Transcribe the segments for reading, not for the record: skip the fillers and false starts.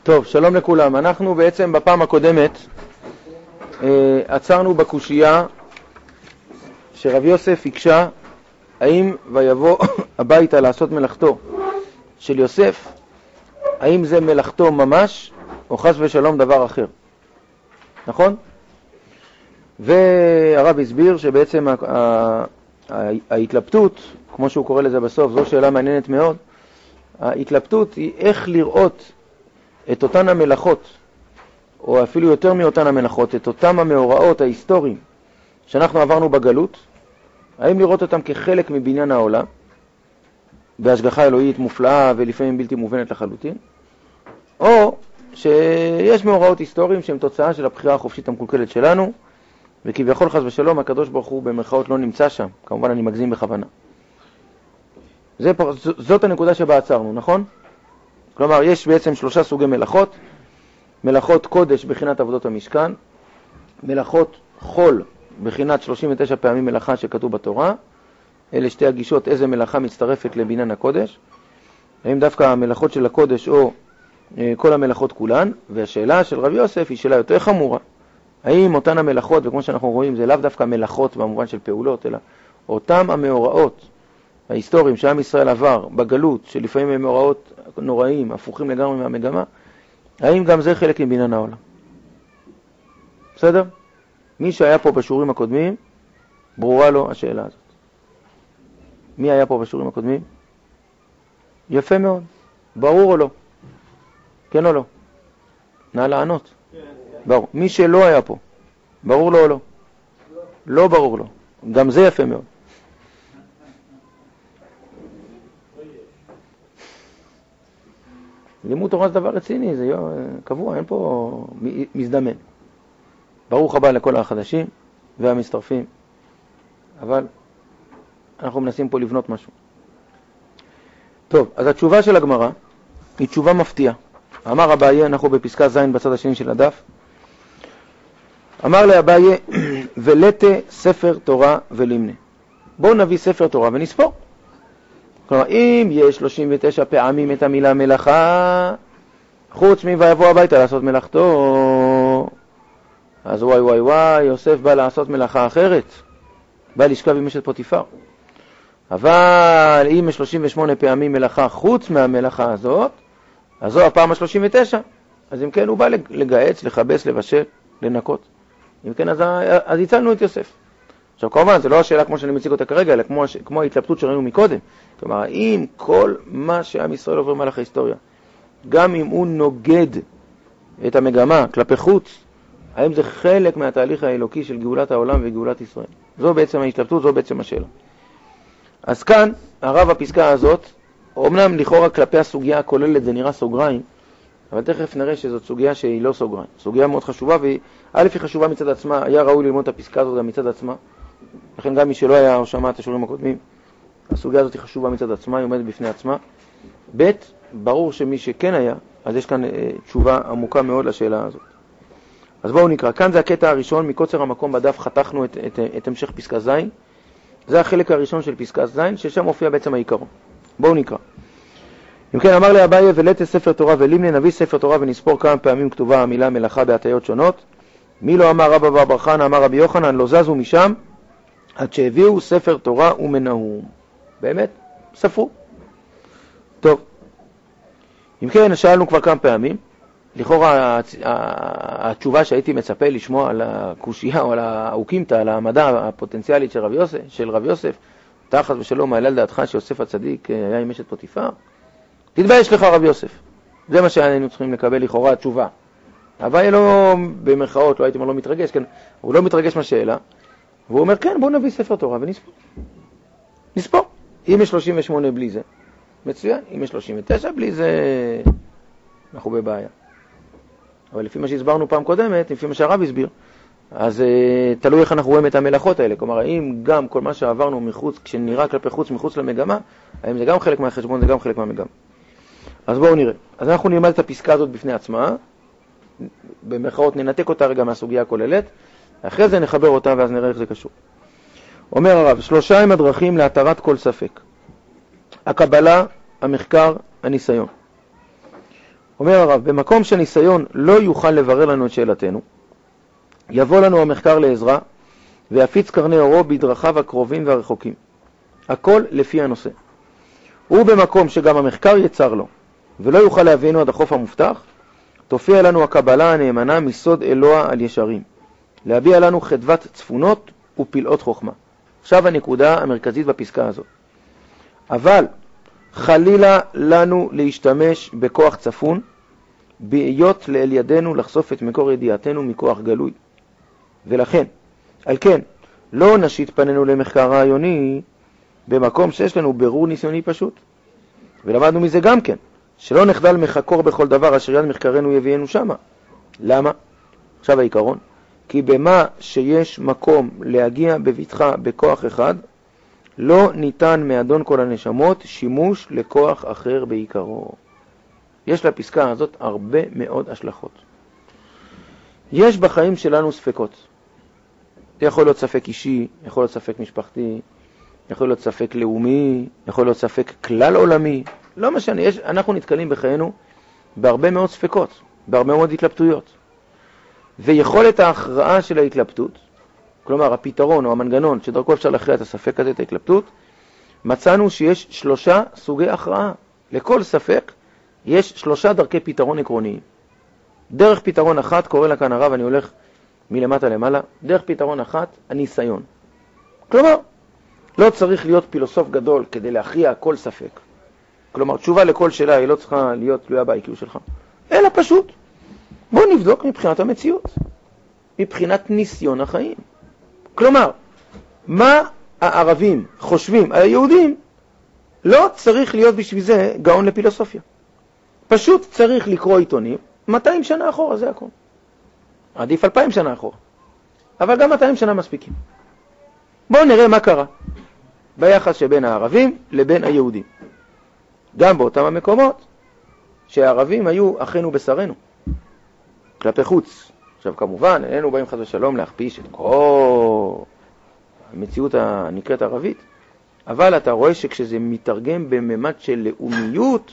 טוב, שלום לכולם. אנחנו בעצם בפעם הקודמת עצרנו בקושייה שרב יוסף הקשה האם ויבוא הביתה לעשות מלאכתו של יוסף, האם זה מלאכתו ממש או חס ושלום דבר אחר. נכון? והרב הסביר שבעצם ההתלבטות, כמו שהוא קורא לזה בסוף, זו שאלה מעניינת מאוד. ההתלבטות היא איך לראות את אותן המלאכות, או אפילו יותר מאותן המלאכות, את אותם המאורעות ההיסטוריים שאנחנו עברנו בגלות, האם לראות אותם כחלק מבניין העולם, בהשגחה אלוהית מופלאה ולפעמים בלתי מובנת לחלוטין, או שיש מאורעות היסטוריים שהם תוצאה של הבחירה החופשית המקולקלת שלנו, וכביכול חס ושלום הקדוש ברוך הוא במרכאות לא נמצא שם. כמובן אני מגזים בכוונה. זאת הנקודה שבה עצרנו, נכון? כלומר, יש בעצם 3 סוגי מלאכות. מלאכות קודש בחינת עבודות המשכן, מלאכות חול בחינת 39 פעמים מלאכה שכתוב בתורה. אלה שתי הגישות, איזה מלאכה מצטרפת לבניין הקודש, האם דווקא המלאכות של הקודש או כל המלאכות כולן. והשאלה של רב יוסף היא שאלה יותר חמורה, האם אותן המלאכות, וכמו שאנחנו רואים זה לאו דווקא מלאכות במובן של פעולות, אלא אותם המאורעות ההיסטוריים שעם ישראל עבר בגלות, שלפעמים הם מאורעות נוראים, הפוכים לגמרי מהמגמה, האם גם זה חלק מבניין העולם? בסדר? מי שהיה פה בשיעורים הקודמים, ברורה לו השאלה הזאת. מי היה פה בשיעורים הקודמים? יפה מאוד. ברור או לא? כן או לא? נא לענות. ברור. מי שלא היה פה, ברור לו או לא? לא ברור לו. גם זה יפה מאוד. לימוד תורה זה דבר רציני, זה קבוע, אין פה מזדמן. ברוך הבא לכל החדשים והמצטרפים, אבל אנחנו מנסים פה לבנות משהו. טוב, אז התשובה של הגמרא היא תשובה מפתיעה. אמר אביי, אנחנו בפסקה ז' בצד השני של הדף, אמר לאביי, ולתה ספר תורה ולימנה. בואו נביא ספר תורה ונספור. כלומר, אם יש 39 פעמים את המילה מלאכה, חוץ ויבוא הביתה לעשות מלאכתו, אז וואי, יוסף בא לעשות מלאכה אחרת, בא לשכב עם אשת פוטיפר. אבל אם יש 38 פעמים מלאכה חוץ מהמלאכה הזאת, אז זו הפעם ה-39. אז אם כן, הוא בא לגייץ, לחבס, לבשל, לנקות. אם כן, אז הצלנו את יוסף. עכשיו, כמובן, זה לא השאלה כמו שאני מציג אותה כרגע, אלא כמו ההתלבטות שראינו מקודם. כלומר, האם כל מה שעם ישראל עובר מהלך ההיסטוריה, גם אם הוא נוגד את המגמה כלפי חוץ, האם זה חלק מהתהליך האלוקי של גאולת העולם וגאולת ישראל? זו בעצם ההתלבטות, זו בעצם השאלה. אז כאן, הרב הפסקה הזאת, אומנם לכאורה כלפי הסוגיה הכוללת זה נראה סוגריים, אבל תכף נראה שזאת סוגיה שהיא לא סוגריים. סוגיה מאוד חשובה, והיא חשובה מצד עצמה, היה ראוי ללמוד את הפסקה הזאת גם מצד עצמה. לכן גם מי שלא היה או שמע את השיעורים הקודמים, הסוגיה הזאת היא חשובה מצד עצמה, היא עומדת בפני עצמה. ב', ברור שמי שכן היה, אז יש כאן תשובה עמוקה מאוד לשאלה הזאת. אז בואו נקרא. כאן זה הקטע הראשון, מקוצר המקום בדף חתכנו את המשך פסקה ז'. זה החלק הראשון של פסקה ז', ששם מופיע בעצם העיקרון. בואו נקרא. אם כן, אמר לאביי, ולתה ספר תורה ולימנה, נביא ספר תורה ונספור כמה פעמים כתובה המילה מלאכה בהטיות שונות. מי לא אמר רבא בר חנא, אמר רבי יוחנן, לא זזו משם עד שהביאו ספר תורה ומנהום. באמת, ספרו. טוב. אם כן, שאלנו כבר כמה פעמים. לכאורה התשובה שהייתי מצפה לשמוע על הקושייה או על האוקימתא, על המדע הפוטנציאלית של רב יוסף, תחת ושלום מעלה על דעתך שיוסף הצדיק היה עם אשת פוטיפר? תתבייש לך רב יוסף. זה מה שהיינו צריכים לקבל לכאורה התשובה. אבל לא במרכאות, לא הייתי אומר לא מתרגש, כן? הוא לא מתרגש מהשאלה, והוא אומר כן, בואו נביא ספר תורה ונספור. נספור. אם יש 38 בלי זה, מצוין. אם יש 39 בלי זה, אנחנו בבעיה. אבל לפי מה שהסברנו פעם קודמת, לפי מה שהרב הסביר, אז תלוי איך אנחנו רואים את המלאכות האלה. כלומר, האם גם כל מה שעברנו מחוץ, כשנראה כלפי חוץ, מחוץ למגמה, האם זה גם חלק מהחשבון, זה גם חלק מהמגמה. אז בואו נראה. אז אנחנו נלמד את הפסקה הזאת בפני עצמה, במרכאות ננתק אותה רגע מהסוגיה הכוללת, אחרי זה נחבר אותה ואז נראה איך זה קשור. אומר הרב, 3 הם הדרכים להתרת כל ספק: הקבלה, המחקר, הניסיון. אומר הרב, במקום שהניסיון לא יוכל לברר לנו את שאלתנו, יבוא לנו המחקר לעזרה, ויפיץ קרני אורו בדרכיו הקרובים והרחוקים. הכל לפי הנושא. ובמקום שגם המחקר יצר לו, ולא יוכל להבינו עד החוף המובטח, תופיע לנו הקבלה הנאמנה מסוד אלוה על ישרים, להביע לנו חדוות צפונות ופלאות חוכמה. עכשיו הנקודה המרכזית בפסקה הזאת. אבל חלילה לנו להשתמש בכוח צפון, בהיות לאל ידינו לחשוף את מקור ידיעתנו מכוח גלוי. ולכן, על כן, לא נשית פנינו למחקר רעיוני במקום שיש לנו ברור ניסיוני פשוט. ולמדנו מזה גם כן, שלא נחדל מחקור בכל דבר אשר יד מחקרנו יביאנו שמה. למה? עכשיו העיקרון. כי במה שיש מקום להגיע בבטחה בכוח אחד, לא ניתן מאדון כל הנשמות שימוש לכוח אחר בעיקרו. יש לפסקה הזאת הרבה מאוד השלכות. יש בחיים שלנו ספקות. יכול להיות ספק אישי, יכול להיות ספק משפחתי, יכול להיות ספק לאומי, יכול להיות ספק כלל עולמי. לא משנה, אנחנו נתקלים בחיינו בהרבה מאוד ספקות, בהרבה מאוד התלבטויות. ויכולת ההכרעה של ההתלבטות, כלומר הפתרון או המנגנון שדרכו אפשר להכריע את הספק הזה, את ההתלבטות, מצאנו שיש 3 סוגי הכרעה. לכל ספק יש 3 דרכי פתרון עקרוניים. דרך פתרון אחת, קורא לה כאן הרב, אני הולך מלמטה למעלה, דרך פתרון אחת, הניסיון. כלומר, לא צריך להיות פילוסוף גדול כדי להכריע כל ספק. כלומר, תשובה לכל שאלה היא לא צריכה להיות תלויה ב-IQ שלך, אלא פשוט. בואו נבדוק מבחינת המציאות, מבחינת ניסיון החיים. כלומר, מה הערבים חושבים על היהודים, לא צריך להיות בשביל זה גאון לפילוסופיה. פשוט צריך לקרוא עיתונים 200 שנה אחורה, זה הכל. עדיף 2000 שנה אחורה. אבל גם 200 שנה מספיקים. בואו נראה מה קרה ביחס שבין הערבים לבין היהודים. גם באותם המקומות שהערבים היו אחינו בשרנו, כלפי חוץ. עכשיו כמובן, איננו באים חס ושלום להכפיש את כל המציאות הנקראת ערבית, אבל אתה רואה שכשזה מתרגם בממד של לאומיות,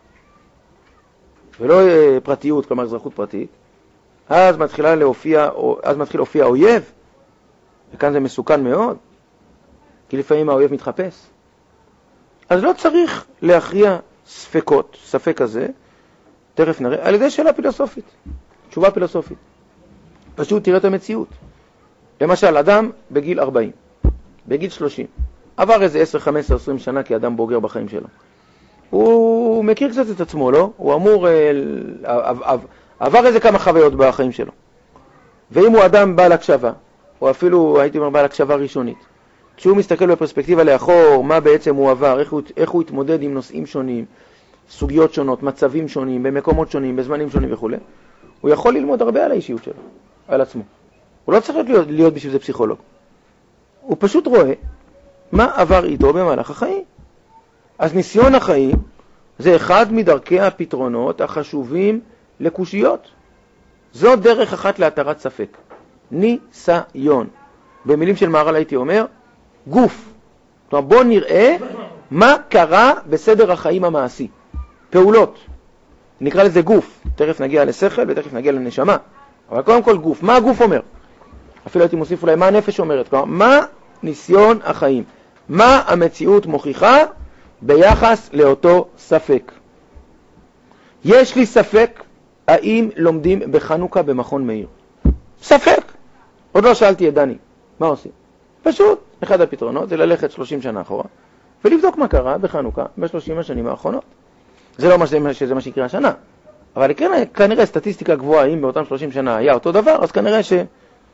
ולא פרטיות, כלומר אזרחות פרטית, אז מתחיל להופיע אויב, וכאן זה מסוכן מאוד, כי לפעמים האויב מתחפש. אז לא צריך להכריע ספקות, ספק הזה, תכף נראה, על ידי שאלה פילוסופית, תשובה פילוסופית. פשוט תראה את המציאות. למשל, אדם בגיל 40, בגיל 30, עבר איזה 10, 15, 20 שנה כאדם בוגר בחיים שלו. הוא מכיר קצת את עצמו, לא? הוא אמור, עבר איזה כמה חוויות בחיים שלו. ואם הוא אדם בעל הקשבה, או אפילו הייתי אומר בעל הקשבה ראשונית, כשהוא מסתכל בפרספקטיבה לאחור, מה בעצם הוא עבר, איך הוא התמודד עם נושאים שונים, סוגיות שונות, מצבים שונים, במקומות שונים, בזמנים שונים וכו', הוא יכול ללמוד הרבה על האישיות שלו, על עצמו. הוא לא צריך להיות בשביל זה פסיכולוג. הוא פשוט רואה מה עבר איתו במהלך החיים. אז ניסיון החיים זה אחד מדרכי הפתרונות החשובים לקושיות. זו דרך אחת להתרת ספק. ניסיון. במילים של מהר"ל הייתי אומר, גוף. זאת אומרת, בוא נראה מה קרה בסדר החיים המעשי. פעולות. נקרא לזה גוף. תכף נגיע לשכל ותכף נגיע לנשמה. אבל קודם כל גוף. מה הגוף אומר? אפילו הייתי מוסיף אולי מה הנפש אומרת. כלומר, מה ניסיון החיים? מה המציאות מוכיחה ביחס לאותו ספק? יש לי ספק האם לומדים בחנוכה במכון מאיר. ספק. עוד לא שאלתי את דני. מה עושים? פשוט, אחד הפתרונות זה ללכת 30 שנה אחורה ולבדוק מה קרה בחנוכה ב-30 השנים האחרונות. זה לא שזה מה שיקרה השנה, אבל כנראה סטטיסטיקה גבוהה, אם באותם 30 שנה היה אותו דבר, אז כנראה שזה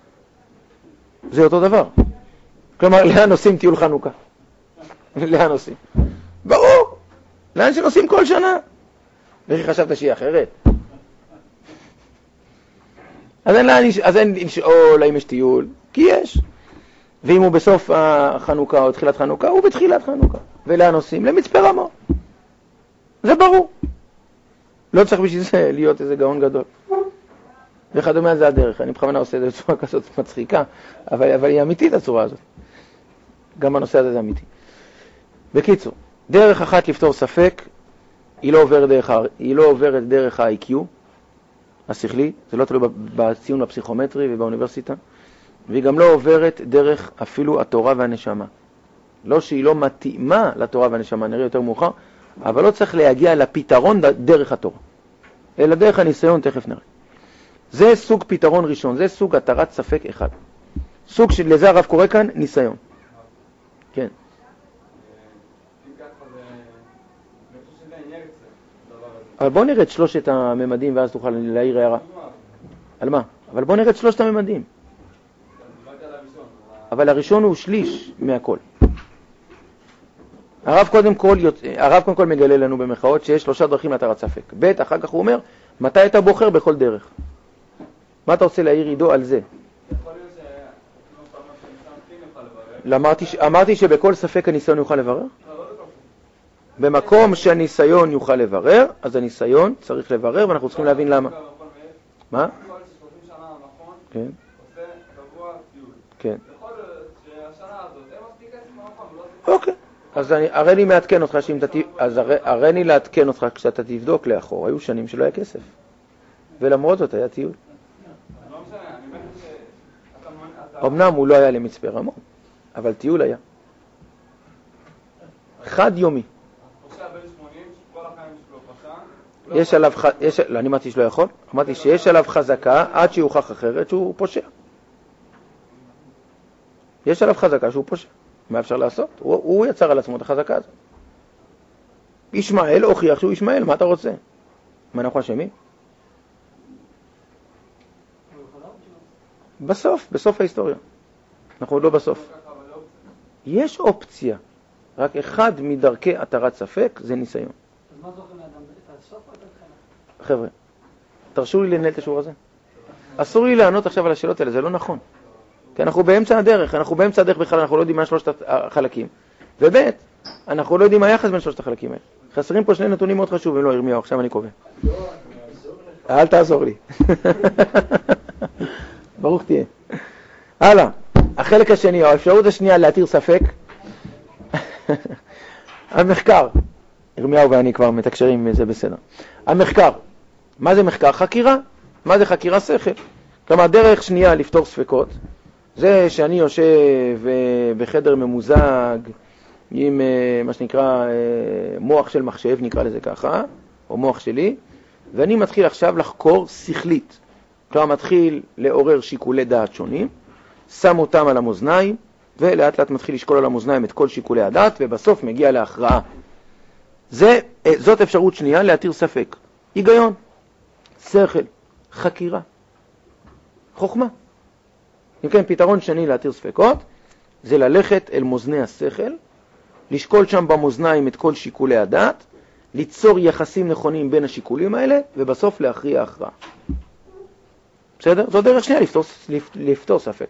אותו דבר. כלומר, לאן עושים טיול חנוכה? לאן עושים? ברור, לאן שנוסעים כל שנה. וכי חשבת שהיא אחרת? אז אין לשאול האם יש טיול, כי יש. ואם הוא בסוף החנוכה או תחילת חנוכה, הוא בתחילת חנוכה. ולאן עושים? למצפה רמון. זה ברור. לא צריך בשביל זה להיות איזה גאון גדול. וכדומה זה הדרך. אני בכוונה עושה את זה בצורה כזאת מצחיקה, אבל היא אמיתית הצורה הזאת. גם הנושא הזה זה אמיתי. בקיצור, דרך אחת לפתור ספק היא לא עוברת דרך ה-IQ השכלי, זה לא תלוי בציון הפסיכומטרי ובאוניברסיטה, והיא גם לא עוברת דרך אפילו התורה והנשמה. לא שהיא לא מתאימה לתורה והנשמה, נראה יותר מאוחר, אבל לא צריך להגיע לפתרון דרך התורה, אלא דרך הניסיון, תכף נראה. זה סוג פתרון ראשון, זה סוג התרת ספק אחד. סוג שלזה הרב קורא כאן ניסיון. כן. אבל בוא נראה את שלושת הממדים ואז תוכל להעיר הערה. על מה? אבל בוא נראה את שלושת הממדים. אבל הראשון הוא שליש מהכל. הרב קודם כל מגלה לנו במחאות שיש 3 דרכים להתרת ספק. ב' אחר כך הוא אומר, מתי אתה בוחר בכל דרך? מה אתה רוצה להעיר עידו על זה? אמרתי שבכל ספק הניסיון יוכל לברר? במקום שהניסיון יוכל לברר, אז הניסיון צריך לברר, ואנחנו צריכים להבין למה. מה? כן. כן. אוקיי. אז הרי לי מעדכן אותך הרי לי לעדכן אותך כשאתה תבדוק לאחור. היו שנים שלא היה כסף. ולמרות זאת היה טיול. אמנם הוא לא היה למצפה רמון, אבל טיול היה. חד יומי. יש עליו, לא, אני אמרתי שלא יכול, אמרתי שיש עליו חזקה עד שיוכח אחרת שהוא פושע. יש עליו חזקה שהוא פושע. מה אפשר לעשות? הוא יצר על עצמו את החזקה הזאת. ישמעאל הוכיח שהוא ישמעאל, מה אתה רוצה? מה אנחנו אשמים? בסוף ההיסטוריה. אנחנו עוד לא בסוף. יש אופציה, רק אחד מדרכי התרת ספק זה ניסיון. אז מה זוכרים לאדם? את הסוף או את התחלה? חבר'ה, תרשו לי לנהל את השיעור הזה. אסור לי לענות עכשיו על השאלות האלה, זה לא נכון. כי אנחנו באמצע הדרך בכלל, אנחנו לא יודעים מה 3 החלקים. וב' אנחנו לא יודעים מה היחס בין 3 החלקים האלה. חסרים פה 2 נתונים מאוד חשובים, לא ירמיהו, עכשיו אני קובע. אל תעזור לי. ברוך תהיה. הלאה, החלק השני, או האפשרות השנייה להתיר ספק, המחקר. ירמיהו ואני כבר מתקשרים, זה בסדר. המחקר. מה זה מחקר? חקירה. מה זה חקירה? שכל. כלומר, דרך שנייה לפתור ספקות, זה שאני יושב בחדר ממוזג עם מה שנקרא מוח של מחשב, נקרא לזה ככה, או מוח שלי, ואני מתחיל עכשיו לחקור שכלית. כלומר, מתחיל לעורר שיקולי דעת שונים, שם אותם על המאזניים, ולאט לאט מתחיל לשקול על המאזניים את כל שיקולי הדעת, ובסוף מגיע להכרעה. זאת אפשרות שנייה להתיר ספק. היגיון, שכל, חקירה, חוכמה. אם כן, פתרון שני להתיר ספקות, זה ללכת אל מאזני השכל, לשקול שם במאזניים את כל שיקולי הדעת, ליצור יחסים נכונים בין השיקולים האלה, ובסוף להכריע הכרעה. בסדר? זו דרך שנייה לפתור ספק.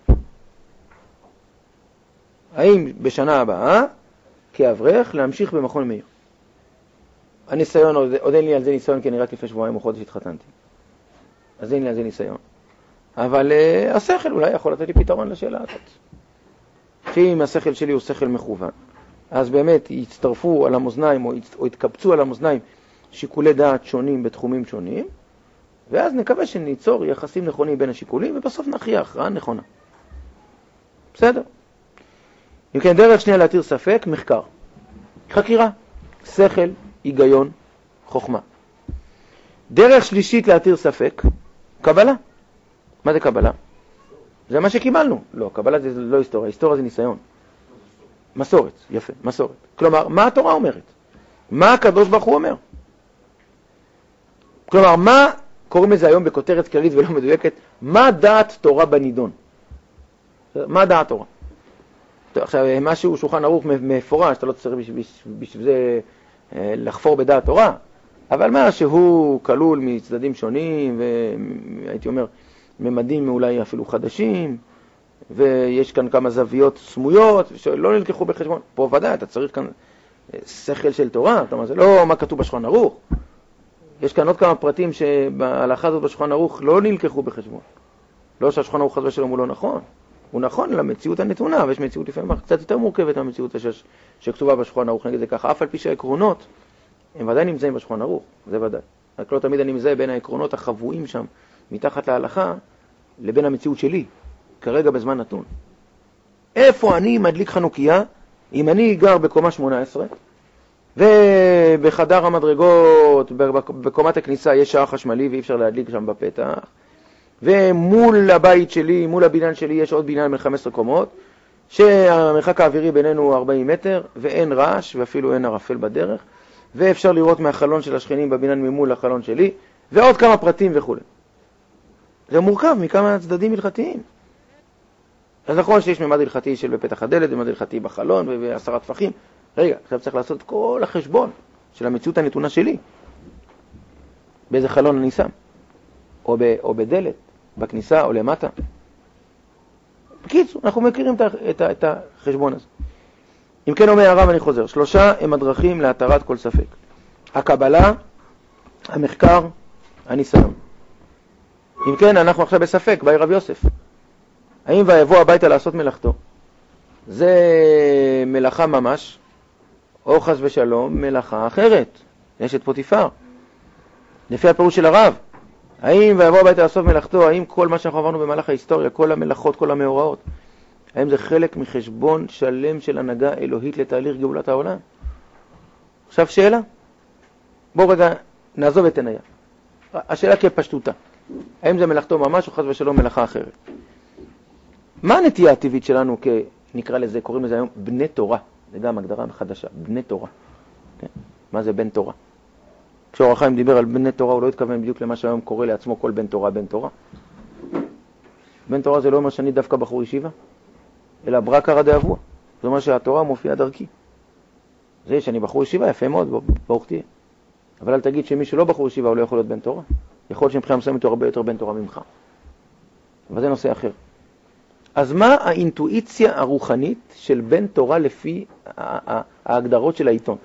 האם בשנה הבאה, כאברך, להמשיך במכון מאיר? הניסיון, עוד אין לי על זה ניסיון, כי אני רק לפני שבועיים או חודש התחתנתי. אז אין לי על זה ניסיון. אבל השכל אולי יכול לתת לי פתרון לשאלה הזאת. שאם השכל שלי הוא שכל מכוון, אז באמת יצטרפו על המאזניים או יתקבצו על המאזניים שיקולי דעת שונים בתחומים שונים, ואז נקווה שניצור יחסים נכונים בין השיקולים, ובסוף נכריע הכרעה נכונה. בסדר? אם כן, דרך שנייה להתיר ספק, מחקר. חקירה, שכל, היגיון, חוכמה. דרך שלישית להתיר ספק, קבלה. מה זה קבלה? זה מה שקיבלנו. לא, קבלה זה לא היסטוריה, היסטוריה זה ניסיון. מסורת, יפה, מסורת. כלומר, מה התורה אומרת? מה הקדוש ברוך הוא אומר? כלומר, מה, קוראים לזה היום בכותרת כללית ולא מדויקת, מה דעת תורה בנידון? מה דעת תורה? עכשיו, משהו שולחן ערוך מפורש, אתה לא צריך בשביל זה לחפור בדעת תורה, אבל מה שהוא כלול מצדדים שונים, והייתי אומר, ממדים אולי אפילו חדשים, ויש כאן כמה זוויות סמויות שלא נלקחו בחשבון. פה ודאי, אתה צריך כאן שכל של תורה, כלומר, זה לא מה כתוב בשולחן ערוך. יש כאן עוד כמה פרטים שבהלכה הזאת בשולחן ערוך לא נלקחו בחשבון. לא שהשולחן ערוך חס ושלום הוא לא נכון. הוא נכון למציאות הנתונה, ויש מציאות לפעמים קצת יותר מורכבת מהמציאות שכתובה בשולחן ערוך, נגיד זה ככה, אף על פי שהעקרונות הם ודאי נמצאים בשולחן ערוך, זה ודאי. רק לא תמיד אני מזהה בין העקרונות החבואים שם, מתחת להלכה, לבין המציאות שלי, כרגע בזמן נתון. איפה אני מדליק חנוכיה, אם אני גר בקומה 18, ובחדר המדרגות, בקומת הכניסה, יש שער חשמלי ואי אפשר להדליק שם בפתח, ומול הבית שלי, מול הבניין שלי, יש עוד בניין בין 15 קומות, שהמרחק האווירי בינינו הוא 40 מטר, ואין רעש, ואפילו אין ערפל בדרך, ואפשר לראות מהחלון של השכנים בבניין ממול לחלון שלי, ועוד כמה פרטים וכו'. זה מורכב מכמה צדדים הלכתיים. אז נכון שיש ממד הלכתי של בפתח הדלת, ממד הלכתי בחלון ו10 טפחים. רגע, עכשיו צריך לעשות כל החשבון של המציאות הנתונה שלי. באיזה חלון אני שם, או בדלת, בכניסה או למטה. בקיצור, אנחנו מכירים את החשבון הזה. אם כן אומר הרב, אני חוזר, 3 הם הדרכים להתרת כל ספק. הקבלה, המחקר, הניסיון. אם כן, אנחנו עכשיו בספק, באי רב יוסף. האם ויבוא הביתה לעשות מלאכתו? זה מלאכה ממש, או חס ושלום, מלאכה אחרת. יש את פוטיפר. לפי הפירוש של הרב. האם ויבוא הביתה לעשות מלאכתו, האם כל מה שאנחנו עברנו במהלך ההיסטוריה, כל המלאכות, כל המאורעות, האם זה חלק מחשבון שלם של הנהגה אלוהית לתהליך גאולת העולם? עכשיו שאלה. בואו רגע נעזוב את עיניה. השאלה כפשטותה. האם זה מלאכתו ממש או חס ושלום מלאכה אחרת? מה הנטייה הטבעית שלנו נקרא לזה, קוראים לזה היום בני תורה. זה גם הגדרה חדשה, בני תורה. כן? מה זה בן תורה? כשאור החיים דיבר על בני תורה, הוא לא התכוון בדיוק למה שהיום קורא לעצמו כל בן תורה, בן תורה. בן תורה זה לא אומר שאני דווקא בחור ישיבה, אלא ברקרא דאבוה. זאת אומרת שהתורה מופיעה דרכי. זה שאני בחור ישיבה, יפה מאוד, ברוך תהיה. אבל אל תגיד שמי שלא בחור ישיבה הוא לא יכול להיות בן תורה. יכול להיות שמבחינה מסוימת הוא הרבה יותר בן תורה ממך. אבל זה נושא אחר. אז מה האינטואיציה הרוחנית של בן תורה לפי ההגדרות של העיתון?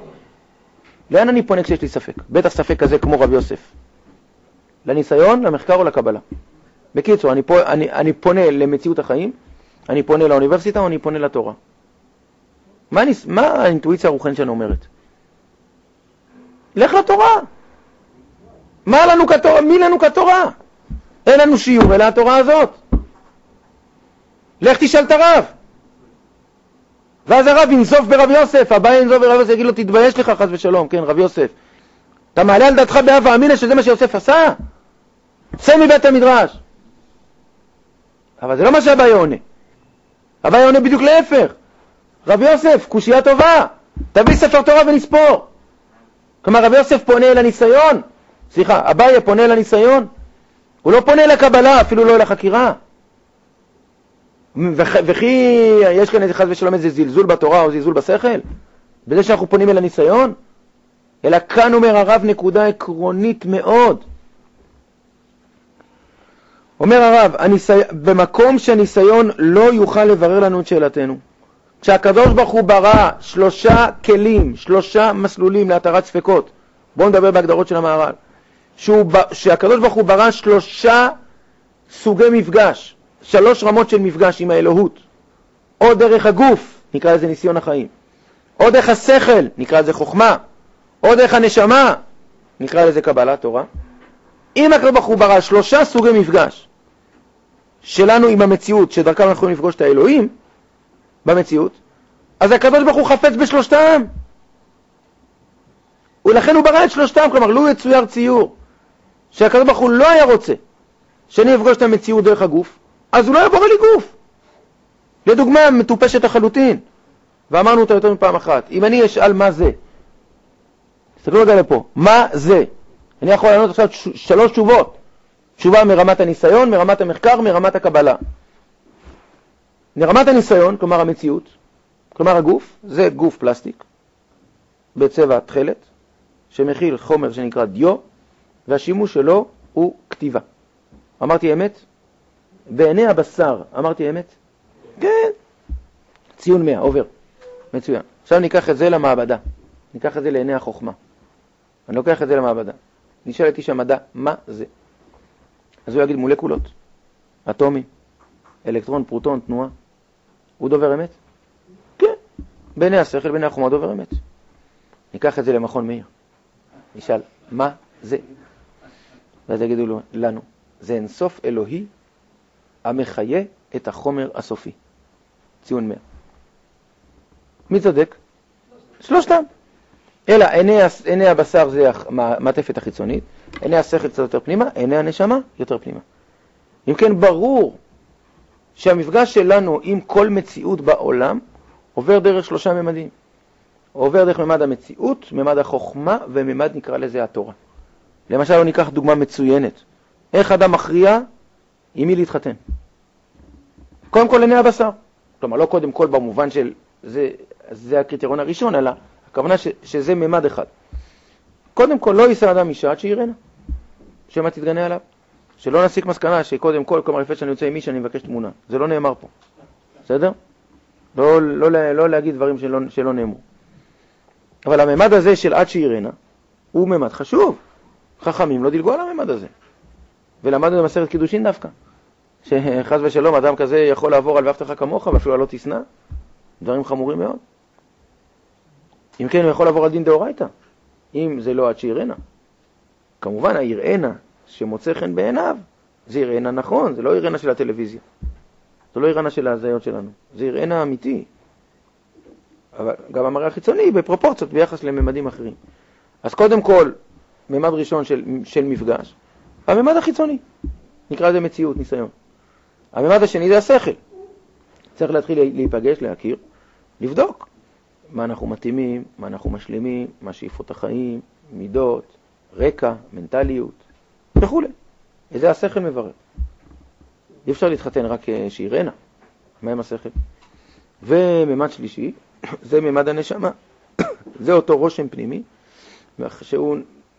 לאן אני פונה כשיש לי ספק? בטח ספק כזה כמו רב יוסף. לניסיון, למחקר או לקבלה. בקיצור, אני פונה למציאות החיים, אני פונה לאוניברסיטה או אני פונה לתורה. מה האינטואיציה הרוחנית שאני אומרת? לך לתורה. מה לנו כתורה? מי לנו כתורה? אין לנו שיעור אלא התורה הזאת. לך תשאל את הרב. ואז הרב ינזוף ברב יוסף, הבא ינזוף ברב יוסף, יגיד לו תתבייש לך חס ושלום, כן רב יוסף. אתה מעלה על דעתך בהווה אמינא שזה מה שיוסף עשה? צא מבית המדרש. אבל זה לא מה שהבא יעונה. הבא יעונה בדיוק להפך. רב יוסף, קושייה טובה. תביא ספר תורה ונספור. כלומר רב יוסף פונה אל הניסיון. סליחה, אביי פונה אל הניסיון. הוא לא פונה אל הקבלה, אפילו לא אל החקירה. וכי יש כאן איזה חס ושלום איזה זלזול בתורה או זלזול בשכל? בזה שאנחנו פונים אל הניסיון? אלא כאן אומר הרב נקודה עקרונית מאוד. אומר הרב, במקום שהניסיון לא יוכל לברר לנו את שאלתנו. כשהקדוש ברוך הוא ברא 3 כלים, 3 מסלולים להתרת ספקות. בואו נדבר בהגדרות של המהר"ל. שהקדוש ברוך הוא ברא 3 סוגי מפגש. 3 רמות של מפגש עם האלוהות. או דרך הגוף, נקרא לזה ניסיון החיים. או דרך השכל, נקרא לזה חוכמה. או דרך הנשמה, נקרא לזה קבלת תורה. אם הקדוש ברוך הוא ברא 3 סוגי מפגש שלנו עם המציאות, שדרכם אנחנו יכולים לפגוש את האלוהים במציאות, אז הקדוש ברוך הוא חפץ בשלושתם. ולכן הוא ברא את 3, כלומר, לו יצויר ציור שהקדוש ברוך הוא לא היה רוצה שאני אפגוש את המציאות דרך הגוף, אז הוא לא יבורא לי גוף. לדוגמה, מטופשת לחלוטין. ואמרנו אותה יותר מפעם אחת. אם אני אשאל מה זה, תסתכלו רגע לפה, מה זה? אני יכול לענות עכשיו 3 תשובות. תשובה מרמת הניסיון, מרמת המחקר, מרמת הקבלה. מרמת הניסיון, כלומר המציאות, כלומר הגוף, זה גוף פלסטיק, בצבע תכלת, שמכיל חומר שנקרא דיו, והשימוש שלו הוא כתיבה. אמרתי אמת? בעיני הבשר, אמרתי אמת? כן. ציון 100, עובר. מצוין. עכשיו ניקח את זה למעבדה. ניקח את זה לעיני החוכמה. אני לוקח את זה למעבדה. נשאל את איש המדע, מה זה? אז הוא יגיד מולקולות, אטומי, אלקטרון, פרוטון, תנועה. הוא דובר אמת? כן. בעיני השכל, בעיני החוכמה דובר אמת. ניקח את זה למכון מאיר. נשאל, מה זה? ואז יגידו לנו, זה אינסוף אלוהי המחיה את החומר הסופי. ציון 100. מי צודק? שלושתם. אלא עיני הבשר זה המעטפת החיצונית, עיני השכל קצת יותר פנימה, עיני הנשמה יותר פנימה. אם כן, ברור שהמפגש שלנו עם כל מציאות בעולם עובר דרך שלושה ממדים. עובר דרך ממד המציאות, ממד החוכמה וממד נקרא לזה התורה. למשל, לא ניקח דוגמה מצוינת. איך אדם מכריע עם מי להתחתן? קודם כל עיני הבשר. כלומר, לא קודם כל במובן של זה הקריטריון הראשון, אלא הכוונה שזה ממד אחד. קודם כל, לא יישא אדם אישה עד שיראנה. שמה תתגנה עליו. שלא נסיק מסקנה שקודם כל, כלומר, לפני שאני יוצא עם מישהו, אני מבקש תמונה. זה לא נאמר פה. בסדר? לא להגיד דברים שלא נאמרו. אבל הממד הזה של עד שיראנה, הוא ממד חשוב. חכמים לא דילגו על הממד הזה. ולמדנו במסכת קידושין דווקא. שחס ושלום, אדם כזה יכול לעבור על ואהבת לך כמוך, ואפילו על לא תשנא. דברים חמורים מאוד. אם כן, הוא יכול לעבור על דין דאורייתא. אם זה לא עד שיראנה. כמובן, היראנה שמוצא חן בעיניו, זה יראנה נכון, זה לא יראנה של הטלוויזיה. זה לא יראנה של ההזיות שלנו. זה יראנה אמיתי. אבל גם המראה החיצוני בפרופורציות ביחס לממדים אחרים. אז קודם כל, ממד ראשון של מפגש, הממד החיצוני. נקרא לזה מציאות, ניסיון. הממד השני זה השכל. צריך להתחיל להיפגש, להכיר, לבדוק מה אנחנו מתאימים, מה אנחנו משלימים, מה שאיפות החיים, מידות, רקע, מנטליות וכו'. איזה השכל מברר. אי אפשר להתחתן רק שיראנה. מה עם השכל? וממד שלישי, זה ממד הנשמה. זה אותו רושם פנימי, שהוא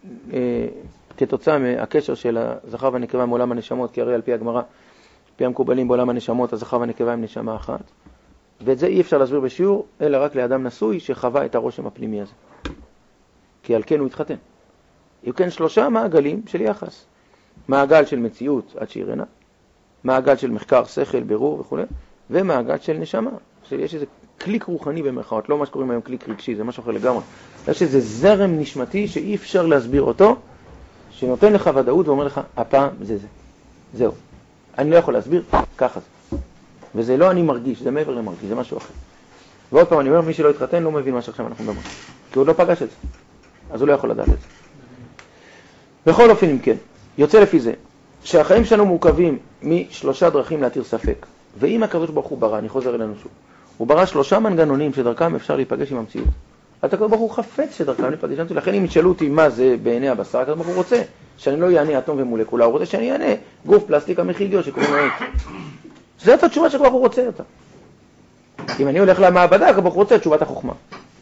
כתוצאה מהקשר של הזכר והנקבה מעולם הנשמות, כי הרי על פי הגמרא, על פי המקובלים בעולם הנשמות, הזכר והנקבה הם נשמה אחת. ואת זה אי אפשר להסביר בשיעור, אלא רק לאדם נשוי שחווה את הרושם הפנימי הזה. כי על כן הוא התחתן. יהיו כן שלושה מעגלים של יחס. מעגל של מציאות עד שיראנה, מעגל של מחקר, שכל, ברור וכו', ומעגל של נשמה. שיש איזה קליק רוחני במרכאות, לא מה שקוראים היום קליק רגשי, זה משהו אחר לגמרי. יש איזה זרם נשמתי שאי אפשר להסביר אותו, שנותן לך ודאות ואומר לך, הפעם זה. זהו. אני לא יכול להסביר, ככה זה. וזה לא אני מרגיש, זה מעבר למרגיש, זה משהו אחר. ועוד פעם, אני אומר, מי שלא התחתן לא מבין מה שעכשיו אנחנו מדברים. כי הוא לא פגש את זה. אז הוא לא יכול לדעת את זה. בכל אופן, אם כן, יוצא לפי זה, שהחיים שלנו מורכבים משלושה דרכים להתיר ספק. ואם הקדוש ברוך הוא ברא, אני חוזר אלינו שוב, הוא ברא שלושה מנגנונים שדרכם אפשר להיפגש עם המציאות. אז הקדוש ברוך הוא חפץ שדרכם להיפגש עם המציאות. לכן אם ישאלו אותי מה זה בעיני הבשר, הקדוש ברוך הוא רוצה שאני לא יענה אטום ומולקולה, הוא רוצה שאני יענה גוף פלסטיק המכיליו שקוראים לו עץ. זאת התשובה שכבר הוא רוצה אותה. אם אני הולך למעבדה, הקדוש ברוך הוא רוצה תשובת החוכמה.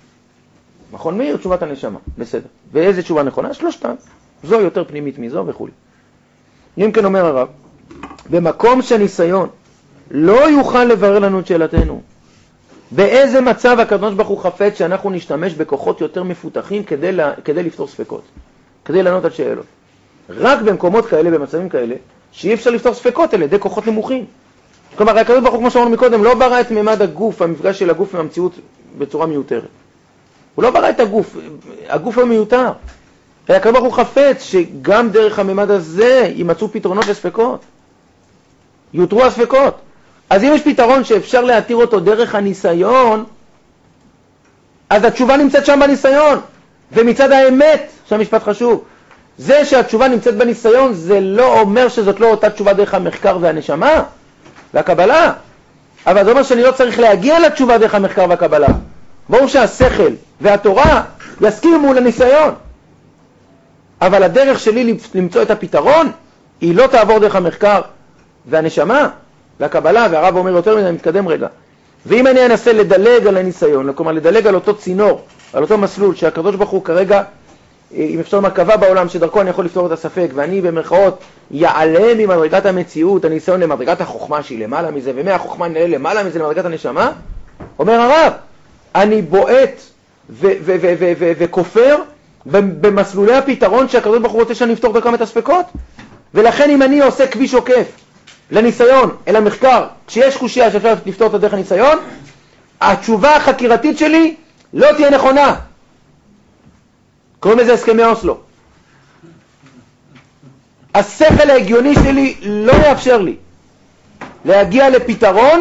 מכון מאיר, תשובת הנשמה, בסדר. ואיזה תשובה נכונה? שלושתם. זו יותר פנימית מזו וכו'. אם כן אומר הרב, במקום שהניסיון לא יוכל לברר לנו את שאלתנו, באיזה מצב הקדוש ברוך הוא חפץ שאנחנו נשתמש בכוחות יותר מפותחים כדי לפתור ספקות, כדי לענות על שאלות. רק במקומות כאלה, במצבים כאלה, שאי אפשר לפתור ספקות על ידי כוחות נמוכים. כלומר, הקדוש ברוך הוא, כמו שאמרנו מקודם, לא ברא את ממד הגוף, המפגש של הגוף עם המציאות בצורה מיותרת. הוא לא ברא את הגוף המיותר. הקדוש ברוך הוא חפץ שגם דרך הממד הזה יימצאו פתרונות לספקות. יותרו הספקות. אז אם יש פתרון שאפשר להתיר אותו דרך הניסיון, אז התשובה נמצאת שם בניסיון. ומצד האמת, שהמשפט חשוב, זה שהתשובה נמצאת בניסיון, זה לא אומר שזאת לא אותה תשובה דרך המחקר והנשמה והקבלה. אבל זה אומר שאני לא צריך להגיע לתשובה דרך המחקר והקבלה. ברור שהשכל והתורה יסכימו לניסיון. אבל הדרך שלי למצוא את הפתרון, היא לא תעבור דרך המחקר והנשמה והקבלה, והרב אומר יותר מדי, מתקדם רגע. ואם אני אנסה לדלג על הניסיון, כלומר לדלג על אותו צינור, על אותו מסלול שהקדוש ברוך הוא כרגע, אם אפשר מרכבה בעולם שדרכו אני יכול לפתור את הספק, ואני במרכאות יעלם ממדרגת המציאות, הניסיון למדרגת החוכמה שהיא למעלה מזה, ומהחוכמה נעלה למעלה מזה למדרגת הנשמה, אומר הרב, אני בועט וכופר במסלולי הפתרון שהקדוש ברוך הוא רוצה שאני אפתור דרכם את הספקות, ולכן אם אני עושה כביש עוקף לניסיון, אל המחקר, כשיש קושיה שאפשר לפתור את דרך הניסיון, התשובה החקירתית שלי לא תהיה נכונה. קוראים לזה הסכמי אוסלו. השכל ההגיוני שלי לא יאפשר לי להגיע לפתרון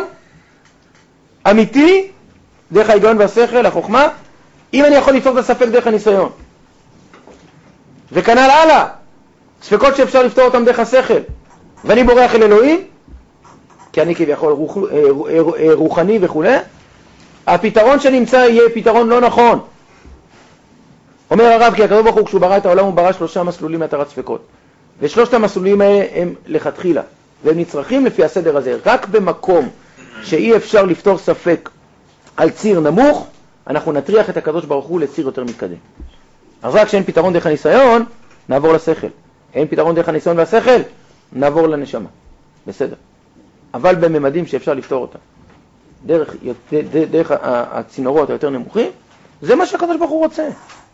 אמיתי דרך ההיגיון והשכל, החוכמה, אם אני יכול לפתור את הספק דרך הניסיון. וכנ"ל הלאה, ספקות שאפשר לפתור אותם דרך השכל, ואני בורח אל אלוהים, כי אני כביכול רוחני וכו', הפתרון שנמצא יהיה פתרון לא נכון. אומר הרב, כי הקדוש ברוך הוא כשהוא ברא את העולם הוא ברא 3 מסלולים להתרת ספקות. ושלושת המסלולים האלה הם לכתחילה, והם נצרכים לפי הסדר הזה. רק במקום שאי אפשר לפתור ספק על ציר נמוך, אנחנו נטריח את הקדוש ברוך הוא לציר יותר מתקדם. אז רק שאין פתרון דרך הניסיון, נעבור לשכל. אין פתרון דרך הניסיון והשכל, נעבור לנשמה. בסדר. אבל בממדים שאפשר לפתור אותם, דרך הצינורות היותר נמוכים, זה מה שהקדוש ברוך הוא רוצה.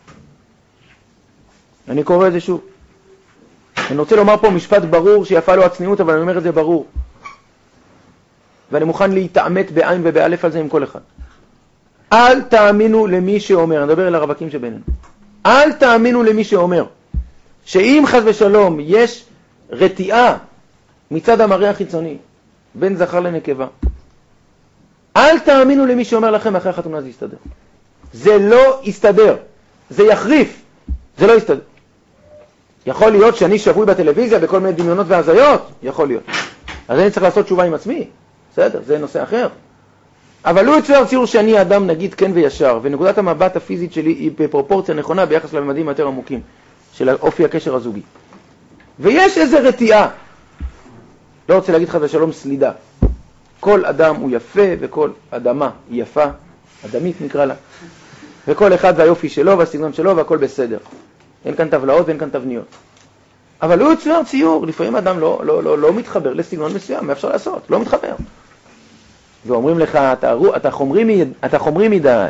אני קורא את זה שוב. אני רוצה לומר פה משפט ברור שיפה לו הצניעות, אבל אני אומר את זה ברור. ואני מוכן להתעמת בעין ובאלף על זה עם כל אחד. אל תאמינו למי שאומר, אני מדבר אל הרווקים שבינינו, אל תאמינו למי שאומר שאם חס ושלום יש רתיעה מצד המראה החיצוני בין זכר לנקבה, אל תאמינו למי שאומר לכם אחרי החתונה זה יסתדר. זה לא יסתדר, זה יחריף, זה לא יסתדר. יכול להיות שאני שבוי בטלוויזיה בכל מיני דמיונות והזיות, יכול להיות. אז אני צריך לעשות תשובה עם עצמי, בסדר, זה נושא אחר. אבל לא יצויר ציור שאני אדם נגיד כן וישר, ונקודת המבט הפיזית שלי היא בפרופורציה נכונה ביחס לממדים יותר עמוקים של אופי הקשר הזוגי. ויש איזו רתיעה, לא רוצה להגיד חס ושלום סלידה. כל אדם הוא יפה וכל אדמה היא יפה, אדמית נקרא לה, וכל אחד והיופי שלו והסגנון שלו והכל בסדר. אין כאן טבלאות ואין כאן תבניות. אבל לא יצויר ציור, לפעמים אדם לא מתחבר לסגנון מסוים, מה אפשר לעשות? לא מתחבר. ואומרים לך, אתה חומרי מדי.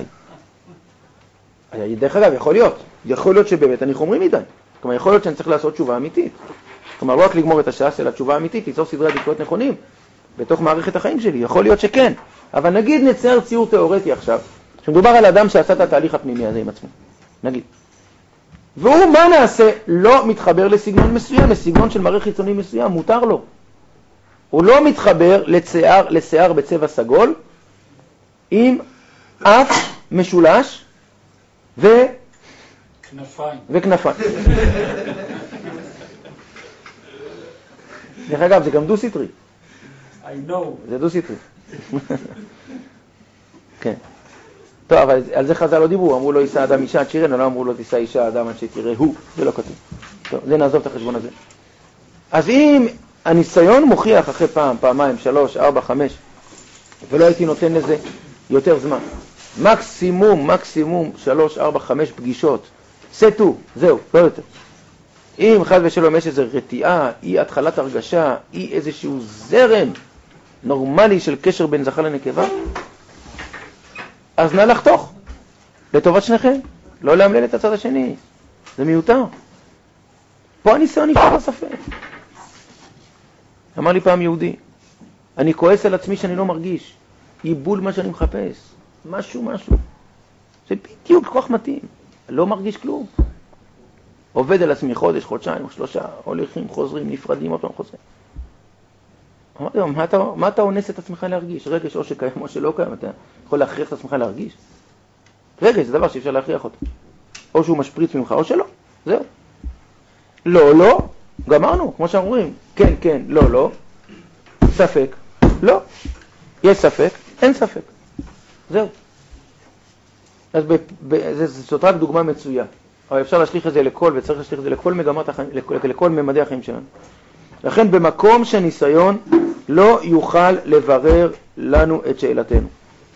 דרך אגב, יכול להיות שבאמת אני חומרי מדי. כלומר, יכול להיות שאני צריך לעשות תשובה אמיתית. כלומר, לא רק לגמור את השעה, אלא תשובה אמיתית, ליצור סדרי עדיפויות נכונים בתוך מערכת החיים שלי. יכול להיות שכן. אבל נגיד נצייר ציור תיאורטי עכשיו, שמדובר על אדם שעשה את התהליך הפנימי הזה עם עצמו. נגיד. והוא, מה נעשה? לא מתחבר לסגנון מסוים, לסגנון של מראה חיצוני מסוים, מותר לו. הוא לא מתחבר לשיער בצבע סגול, עם אף משולש וכנפיים. דרך אגב, זה גם דו-סטרי. I know. זה דו-סטרי. כן. טוב, אבל על זה חז"ל לא דיברו, אמרו לו יישא אדם אישה עד שירנה, לא אמרו לו תישא אישה אדם עד שתראה הוא, זה לא כתוב. טוב, זה נעזוב את החשבון הזה. אז אם הניסיון מוכיח אחרי פעם, פעמיים, 3, 4, 5, ולא הייתי נותן לזה יותר זמן, מקסימום 3, 4, 5 פגישות, סטו, זהו, לא יותר. אם חד ושלום יש איזו רתיעה, אי התחלת הרגשה, אי איזשהו זרם נורמלי של קשר בין זכר לנקבה, אז נא לחתוך, לטובת שניכם, לא להמלל את הצד השני, זה מיותר. פה הניסיון נפתח לספק. אמר לי פעם יהודי, אני כועס על עצמי שאני לא מרגיש, איבול מה שאני מחפש, משהו, זה בדיוק כל כך מתאים, לא מרגיש כלום. עובד על עצמי חודש, חודשיים, 3, הולכים, חוזרים, נפרדים, עוד פעם חוזרים. אמרתי לו, מה אתה אונס את עצמך להרגיש? רגש או שקיים או שלא קיים, אתה יכול להכריח את עצמך להרגיש? רגש זה דבר שאפשר להכריח אותו. או שהוא משפריץ ממך או שלא, זהו. לא, גמרנו, כמו שאומרים, כן, לא, ספק, לא, יש ספק, אין ספק, זהו. אז זאת רק דוגמה מצויה, אבל אפשר להשליך את זה לכל, וצריך להשליך את זה לכל מגמת החיים, לכל ממדי החיים שלנו. לכן במקום שהניסיון לא יוכל לברר לנו את שאלתנו,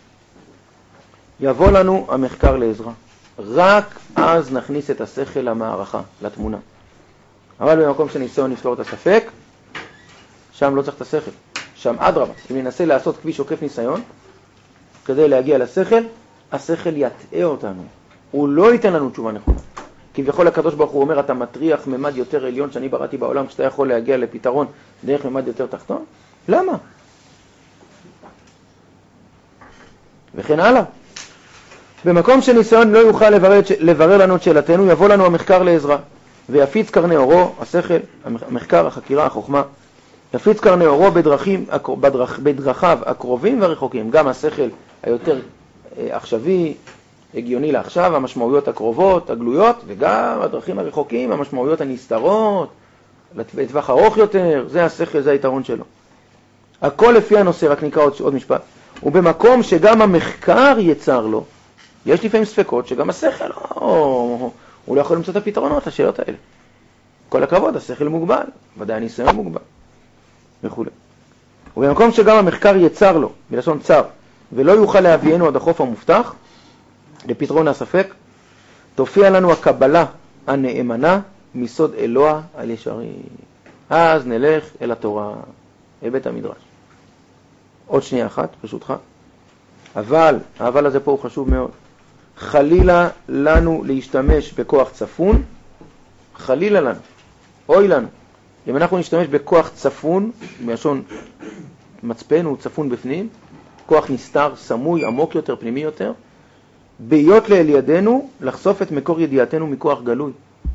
יבוא לנו המחקר לעזרה. רק אז נכניס את השכל למערכה, לתמונה. אבל במקום שהניסיון יפתור את הספק, שם לא צריך את השכל. שם אדרבה, אם ננסה לעשות כביש עוקף ניסיון, כדי להגיע לשכל, השכל יטעה אותנו. הוא לא ייתן לנו תשובה נכונה. כביכול הקדוש ברוך הוא אומר, אתה מטריח ממד יותר עליון שאני בראתי בעולם, כשאתה יכול להגיע לפתרון דרך ממד יותר תחתון? למה? וכן הלאה. במקום שניסיון לא יוכל לברר לנו את שאלתנו, יבוא לנו המחקר לעזרה, ויפיץ קרני אורו, השכל, המחקר, החקירה, החוכמה, יפיץ קרני אורו בדרכיו הקרובים והרחוקים, גם השכל היותר עכשווי, הגיוני לעכשיו, המשמעויות הקרובות, הגלויות, וגם הדרכים הרחוקים, המשמעויות הנסתרות, לטווח ארוך יותר, זה השכל, זה היתרון שלו. הכל לפי הנושא, רק נקרא עוד משפט. ובמקום שגם המחקר יצר לו, יש לפעמים ספקות שגם השכל הוא לא יכול למצוא את הפתרונות לשאלות האלה. כל הכבוד, השכל מוגבל, ודאי הניסיון מוגבל, וכו'. ובמקום שגם המחקר יצר לו, בלשון צר, ולא יוכל להביאנו עד החוף המובטח, לפתרון הספק, תופיע לנו הקבלה הנאמנה מסוד אלוה על ישרי. אז נלך אל התורה, אל בית המדרש. עוד שנייה אחת, פשוטך. אבל הזה פה הוא חשוב מאוד. חלילה לנו להשתמש בכוח צפון, חלילה לנו, אוי לנו. אם אנחנו נשתמש בכוח צפון, מלשון מצפן הוא צפון בפנים, כוח נסתר, סמוי, עמוק יותר, פנימי יותר, בהיות לאל ידינו לחשוף את מקור ידיעתנו מכוח גלוי.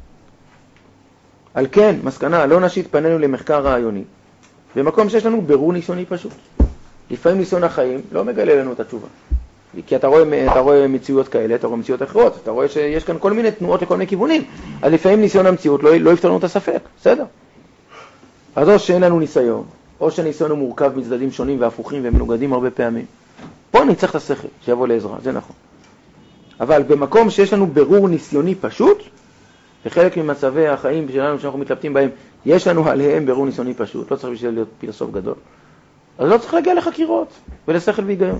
על כן, מסקנה, לא נשית פנינו למחקר רעיוני, במקום שיש לנו ברור ניסיוני פשוט. לפעמים ניסיון החיים לא מגלה לנו את התשובה. כי אתה רואה מציאויות כאלה, אתה רואה מציאויות אחרות, אתה רואה שיש כאן כל מיני תנועות לכל מיני כיוונים. אז לפעמים ניסיון המציאות לא יפתר לנו את הספק, בסדר? אז או שאין לנו ניסיון, או שהניסיון הוא מורכב מצדדים שונים והפוכים ומנוגדים הרבה פעמים. פה נצטרך את השכל, שיבוא לעזרה, זה נכון. אבל במקום שיש לנו ברור ניסיוני פשוט, וחלק ממצבי החיים שלנו שאנחנו מתלבטים בהם, יש לנו עליהם ברור ניסיוני פשוט, לא צריך בשביל להיות פילוסוף גדול. אז לא צריך להגיע לחקירות ולשכל והיגיון.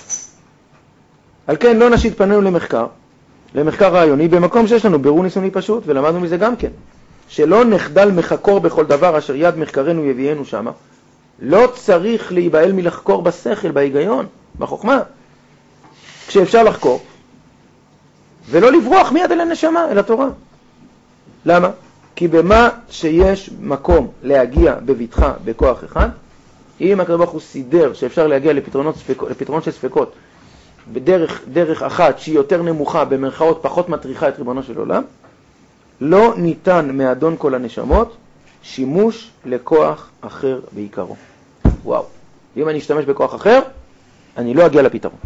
על כן לא נשית פנינו למחקר רעיוני, במקום שיש לנו ברור ניסיוני פשוט, ולמדנו מזה גם כן, שלא נחדל מחקור בכל דבר אשר יד מחקרנו יביאנו שמה. לא צריך להיבהל מלחקור בשכל, בהיגיון, בחוכמה, כשאפשר לחקור, ולא לברוח מיד אל הנשמה, אל התורה. למה? כי במה שיש מקום להגיע בביטחה בכוח אחד, אם הקדוש ברוך הוא סידר שאפשר להגיע לפתרון של ספקות בדרך אחת שהיא יותר נמוכה, במרכאות פחות מטריחה את ריבונו של עולם, לא ניתן מאדון כל הנשמות שימוש לכוח אחר בעיקרו. וואו. אם אני אשתמש בכוח אחר, אני לא אגיע לפתרון.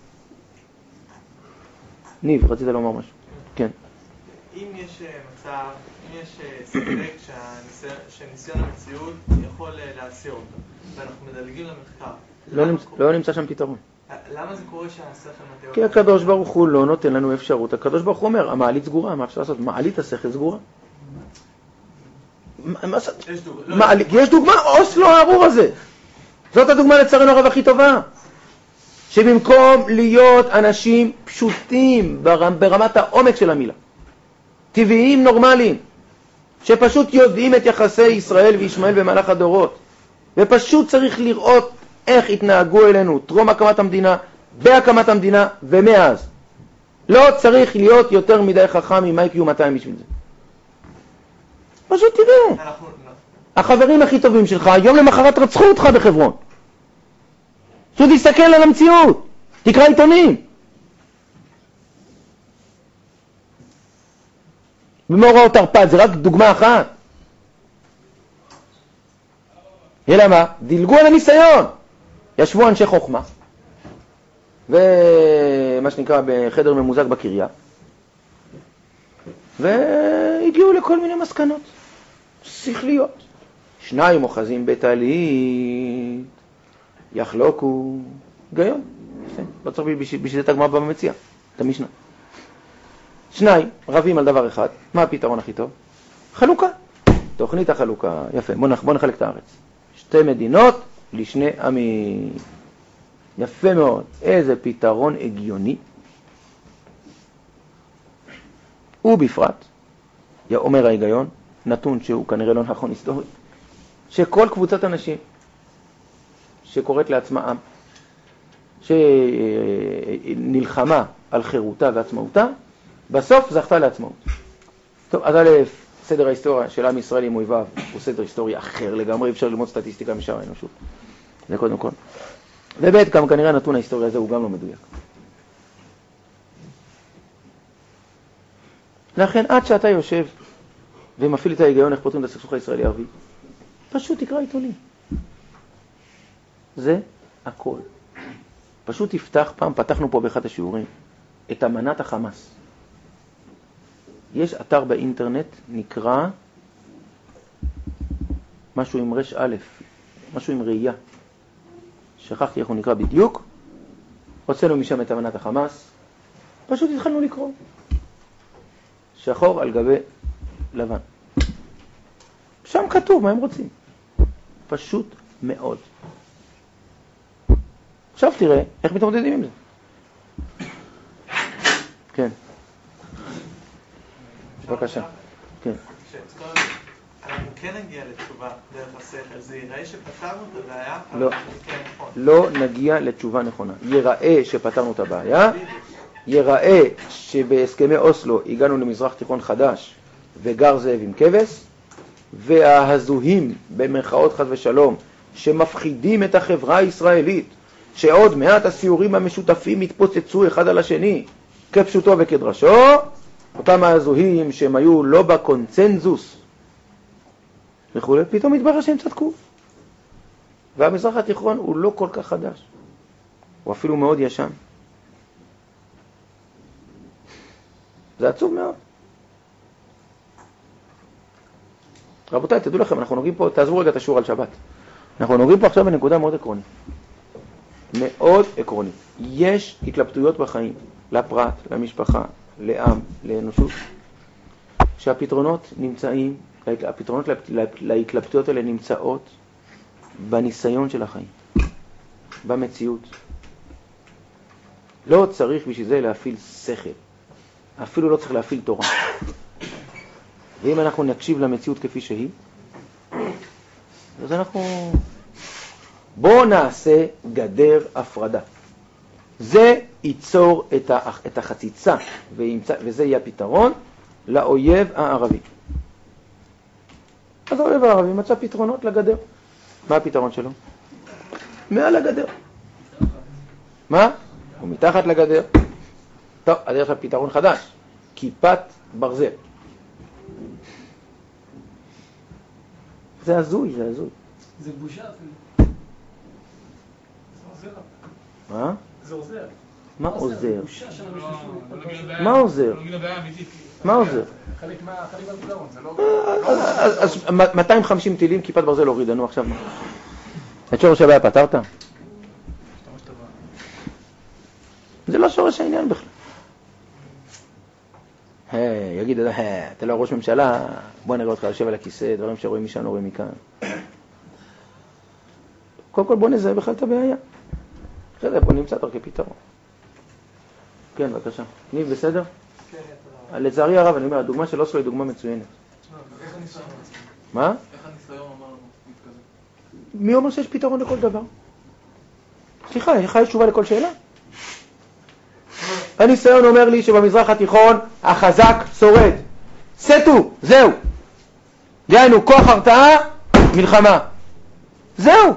ניב, רצית לומר משהו? כן. אם יש מצב, אם יש ספק שניסיון המציאות יכול להסיר אותו, ואנחנו מדלגים למחקר, לא נמצא שם פתרון. למה זה קורה שהשכל מטעה? כי הקדוש ברוך הוא לא נותן לנו אפשרות. הקדוש ברוך הוא אומר, המעלית סגורה, מה אפשר לעשות? מעלית השכל סגורה. יש דוגמה, אוסלו הארור הזה. זאת הדוגמה לצערנו הרב הכי טובה. שבמקום להיות אנשים פשוטים ברמת העומק של המילה, טבעיים נורמליים, שפשוט יודעים את יחסי ישראל וישמעאל במהלך הדורות, ופשוט צריך לראות איך התנהגו אלינו טרום הקמת המדינה, בהקמת המדינה ומאז. לא צריך להיות יותר מדי חכם עם IQ 200 בשביל זה. פשוט תראה. החברים הכי טובים שלך, יום למחרת רצחו אותך בחברון. פשוט תסתכל על המציאות. תקרא עיתונים. במאורעות תרפ"ט, זה רק דוגמה אחת. אלא מה? דילגו על הניסיון. ישבו אנשי חוכמה, ומה שנקרא בחדר ממוזג בקריה, והגיעו לכל מיני מסקנות שכליות. 2 אוחזים בטלית, יחלוקו, היגיון. לא צריך בשביל זה את הגמרא במציאה, את המשנה. 2 רבים על דבר אחד, מה הפתרון הכי טוב? חלוקה. תוכנית החלוקה, יפה, בוא נחלק את הארץ. 2 מדינות לשני עמים. יפה מאוד. איזה פתרון הגיוני. ובפרט, אומר ההיגיון, נתון שהוא כנראה לא נכון היסטורית, שכל קבוצת אנשים שקוראת לעצמה עם, שנלחמה על חירותה ועצמאותה, בסוף זכתה לעצמאות. טוב, אז א', סדר ההיסטוריה של עם ישראל עם אויביו הוא סדר היסטורי אחר לגמרי, אפשר ללמוד סטטיסטיקה משאר האנושות. זה קודם כל. וב' גם כנראה הנתון ההיסטורי הזה הוא גם לא מדויק. לכן עד שאתה יושב ומפעיל את ההיגיון איך פותרים את הסכסוך הישראלי-ערבי, פשוט תקרא עיתונים. זה הכל. פשוט תפתח, פעם פתחנו פה באחד השיעורים, את אמנת החמאס. יש אתר באינטרנט, נקרא משהו עם רש א', משהו עם ראייה. שכחתי איך הוא נקרא בדיוק. הוצאנו משם את אמנת החמאס. פשוט התחלנו לקרוא. שחור על גבי לבן. שם כתוב מה הם רוצים. פשוט מאוד. עכשיו תראה איך מתמודדים עם זה. כן. בבקשה. כן. אנחנו כן נגיע לתשובה דרך השכל, זה ייראה שפתרנו את הבעיה, לא. אבל זה כן נכון. לא נגיע לתשובה נכונה. ייראה שפתרנו את הבעיה, ייראה שבהסכמי אוסלו הגענו למזרח תיכון חדש וגר זאב עם כבש, וההזוהים במרכאות חס ושלום שמפחידים את החברה הישראלית, שעוד מעט הסיורים המשותפים יתפוצצו אחד על השני כפשוטו וכדרשו, אותם ההזוהים שהם היו לא בקונצנזוס וכו', פתאום מתברר שהם צדקו. והמזרח התיכון הוא לא כל כך חדש, הוא אפילו מאוד ישן. זה עצוב מאוד. רבותיי, תדעו לכם, אנחנו נוגעים פה, תעזבו רגע את השיעור על שבת. אנחנו נוגעים פה עכשיו בנקודה מאוד עקרונית. מאוד עקרונית. יש התלבטויות בחיים, לפרט, למשפחה, לעם, לאנושות, שהפתרונות נמצאים, הפתרונות להתלבטויות האלה נמצאות בניסיון של החיים, במציאות. לא צריך בשביל זה להפעיל שכל, אפילו לא צריך להפעיל תורה. ואם אנחנו נקשיב למציאות כפי שהיא, אז אנחנו... בואו נעשה גדר הפרדה. זה ייצור את החציצה, וזה יהיה הפתרון לאויב הערבי. אז האויב הערבי מצא פתרונות לגדר. מה הפתרון שלו? מעל הגדר. מה? הוא מתחת לגדר. טוב, אז יש לך פתרון חדש. כיפת ברזל. זה הזוי, זה הזוי. זה בושה אפילו. זה עוזר. מה? זה עוזר. מה עוזר? בושה של המשתמשים. מה עוזר? מה עוזר? חלק מהפתרון, זה לא... אז 250 טילים כיפת ברזל הוריד לנו עכשיו. את שורש הבעיה פתרת? זה לא שורש העניין בכלל. יגיד, אתה לא ראש ממשלה, בוא נראה אותך יושב על הכיסא, דברים שרואים משם, רואים מכאן. קודם כל בוא נזהה בכלל את הבעיה. אחרי זה בוא נמצא דרכי פתרון. כן, בבקשה. ניב, בסדר? כן, לצערי הרב, אני אומר, הדוגמה של אוסלו היא דוגמה מצוינת. איך הניסיון? מה? איך הניסיון אמרנו? מי אומר שיש פתרון לכל דבר? סליחה, יש תשובה לכל שאלה? הניסיון אומר לי שבמזרח התיכון החזק שורד. סטו, זהו. דהיינו, כוח הרתעה, מלחמה. זהו.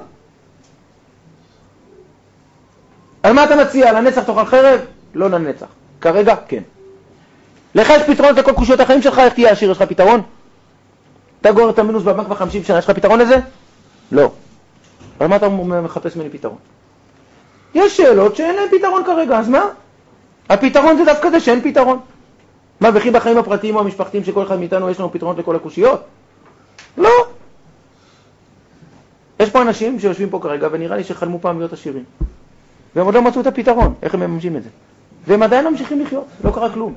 על מה אתה מציע? לנצח תאכל חרב? לא לנצח. כרגע, כן. לך יש פתרון לכל קושיות החיים שלך, איך תהיה עשיר? יש לך פתרון? אתה גורר את המינוס בבנק כבר 50 שנה, יש לך פתרון לזה? לא. על מה אתה מחפש ממני פתרון? יש שאלות שאין להם פתרון כרגע, אז מה? הפתרון זה דווקא זה שאין פתרון. מה, וכי בחיים הפרטיים או המשפחתיים שכל אחד מאיתנו יש לנו פתרונות לכל הקושיות? לא. יש פה אנשים שיושבים פה כרגע ונראה לי שחלמו פעם להיות עשירים. והם עוד לא מצאו את הפתרון, איך הם מממשים את זה. והם עדיין ממשיכים לחיות, לא קרה כלום.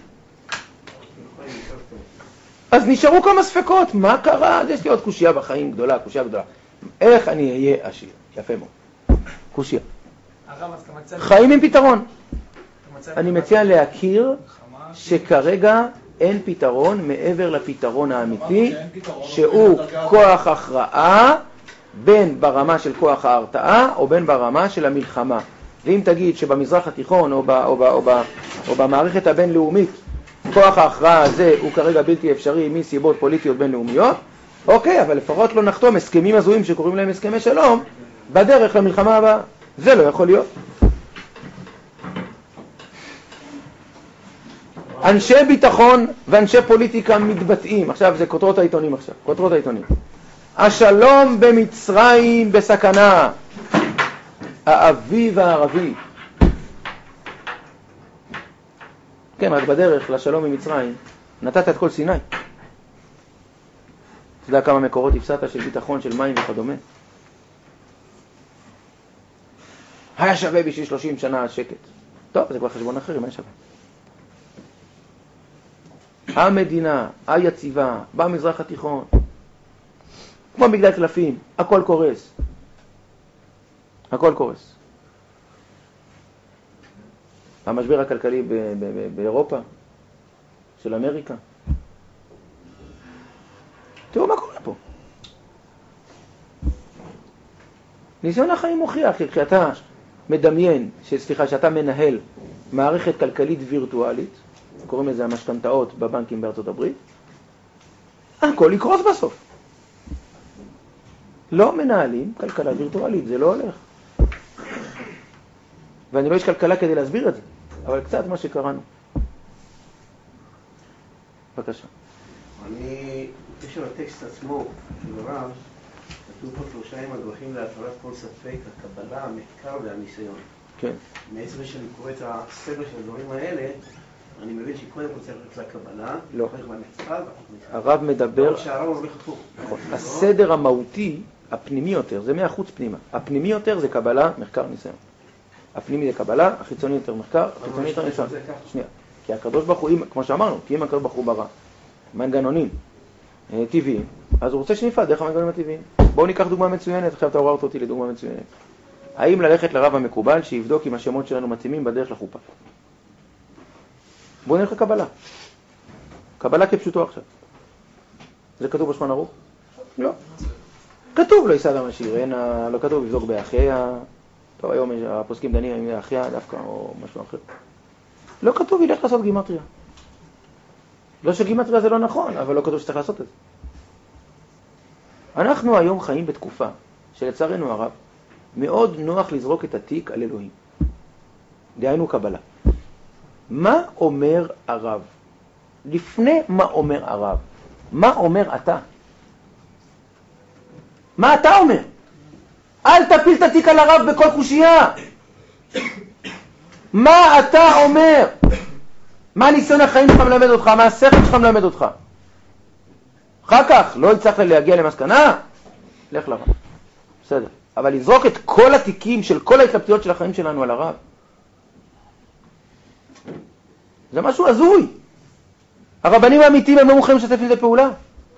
אז נשארו כמה ספקות, מה קרה? אז יש לי עוד קושיה בחיים גדולה, קושיה גדולה. איך אני אהיה עשיר? יפה מאוד. קושיה. חיים עם פתרון. אני מציע להכיר שכרגע אין פתרון מעבר לפתרון האמיתי, שהוא כוח הכרעה, בין ברמה של כוח ההרתעה או בין ברמה של המלחמה. ואם תגיד שבמזרח התיכון או במערכת הבינלאומית כוח ההכרעה הזה הוא כרגע בלתי אפשרי מסיבות פוליטיות בינלאומיות, אוקיי, אבל לפחות לא נחתום הסכמים הזויים שקוראים להם הסכמי שלום בדרך למלחמה הבאה. זה לא יכול להיות. אנשי ביטחון ואנשי פוליטיקה מתבטאים, עכשיו זה כותרות העיתונים עכשיו, כותרות העיתונים. השלום במצרים בסכנה, האביב הערבי. כן, רק בדרך לשלום במצרים, נתת את כל סיני. אתה יודע כמה מקורות הפסדת של ביטחון, של מים וכדומה? היה שווה בשביל 30 שנה שקט. טוב, זה כבר חשבון אחר, מה שווה? המדינה, היציבה, במזרח התיכון, כמו בגלל קלפים, הכל קורס. הכל קורס. המשבר הכלכלי באירופה, של אמריקה. תראו מה קורה פה. ניסיון החיים מוכיח, כשאתה מדמיין, שאתה מנהל מערכת כלכלית וירטואלית, קוראים לזה המשכנתאות בבנקים בארצות הברית, הכל יקרוס בסוף. לא מנהלים כלכלה וירטואלית, זה לא הולך. ואני לא יש כלכלה כדי להסביר את זה, אבל קצת מה שקראנו. בבקשה. אני, בקשר לטקסט עצמו של הרב, כתוב פה 3 הדרכים להפרת כל ספק, הקבלה, המחקר והניסיון. כן. מעצם שאני קורא את הסדר של הדברים האלה, אני מבין שקודם כל צריך ללכת לקבלה, לא. אחר כך למחקר, הרב מדבר, שהרב הולך הפוך. הסדר המהותי, הפנימי יותר, זה מהחוץ פנימה. הפנימי יותר זה קבלה, מחקר, ניסיון. הפנימי זה קבלה, החיצוני יותר מחקר, החיצוני יותר ניסיון. שנייה. כי הקדוש ברוך הוא, כמו שאמרנו, כי אם הקדוש ברוך הוא ברא מנגנונים טבעיים, אז הוא רוצה שנפעל דרך המנגנונים הטבעיים. בואו ניקח דוגמה מצוינת, עכשיו אתה עוררת אותי לדוגמה מצוינת. האם ללכת לרב המקובל שיבדוק אם השמות שלנו מתאימים בדרך לחופה? בואו נלך לקבלה. קבלה כפשוטו עכשיו. זה כתוב בשולחן ערוך? לא. כתוב לא ייסע אדם עשיר, לא כתוב יבדוק באחיה. טוב, היום הפוסקים דנים אם זה אחיה דווקא או משהו אחר. לא כתוב ילך לעשות גימטריה. לא שגימטריה זה לא נכון, אבל לא כתוב שצריך לעשות את זה. אנחנו היום חיים בתקופה שלצערנו הרב מאוד נוח לזרוק את התיק על אלוהים. דהיינו קבלה. מה אומר הרב? לפני מה אומר הרב? מה אומר אתה? מה אתה אומר? אל תפיל את התיק על הרב בכל חושייה. מה אתה אומר? מה ניסיון החיים שלך מלמד אותך? מה השכל שלך מלמד אותך? אחר כך לא יצטרך להגיע למסקנה? לך לרב. בסדר. אבל לזרוק את כל התיקים של כל ההתלבטויות של החיים שלנו על הרב, זה משהו הזוי. הרבנים האמיתיים הם לא מוכנים לשתף עם זה פעולה.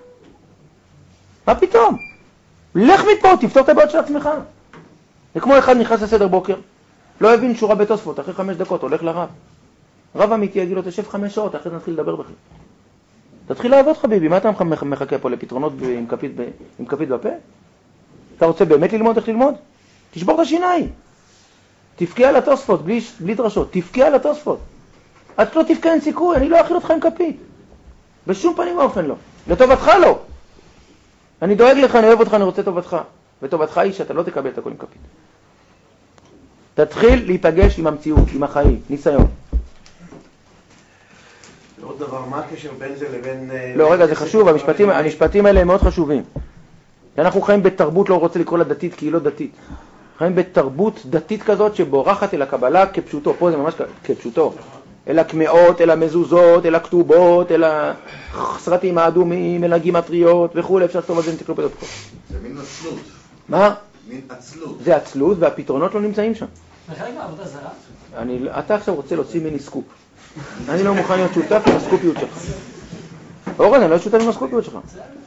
מה פתאום? לך מפה, תפתור את הבעיות של עצמך. זה כמו אחד נכנס לסדר בוקר, לא הבין שורה בתוספות, אחרי 5 דקות הולך לרב. רב אמיתי יגיד לו, תשב 5 שעות, אחרי זה נתחיל לדבר בכלל. תתחיל לעבוד חביבי, מה אתה מחכה פה לפתרונות עם כפית בפה? אתה רוצה באמת ללמוד איך ללמוד? תשבור את השיניים. תפקיע על התוספות, בלי דרשות, תפקיע על התוספות. את לא תפקע, אין סיכוי, אני לא אכיל אותך עם כפית. בשום פנים ואופן לא. לטובתך לא. אני דואג לך, אני אוהב אותך, אני רוצה טובתך. וטובתך היא שאתה לא תקבל את הכל עם כפית. תתחיל להיפגש עם המציאות, עם החיים, ניסיון. עוד דבר, מה הקשר בין זה לבין... לא, רגע, זה חשוב, המשפטים האלה הם מאוד חשובים. אנחנו חיים בתרבות, לא רוצה לקרוא לה דתית, כי היא לא דתית. חיים בתרבות דתית כזאת שבורחת אל הקבלה כפשוטו, פה זה ממש כפשוטו. אל הקמאות, אל המזוזות, אל הכתובות, אל הסרטים האדומים, אל הגימטריות וכו', אפשר לכתוב על זה אנציקלופדיות פה. זה מין עצלות. מה? מין עצלות. זה עצלות והפתרונות לא נמצאים שם. זה חלק מהעבודה זרה? אתה עכשיו רוצה להוציא ממני סקופ. אני לא מוכן להיות שותף עם הסקופיות שלך. אורן, אני לא שותף עם הסקופיות שלך.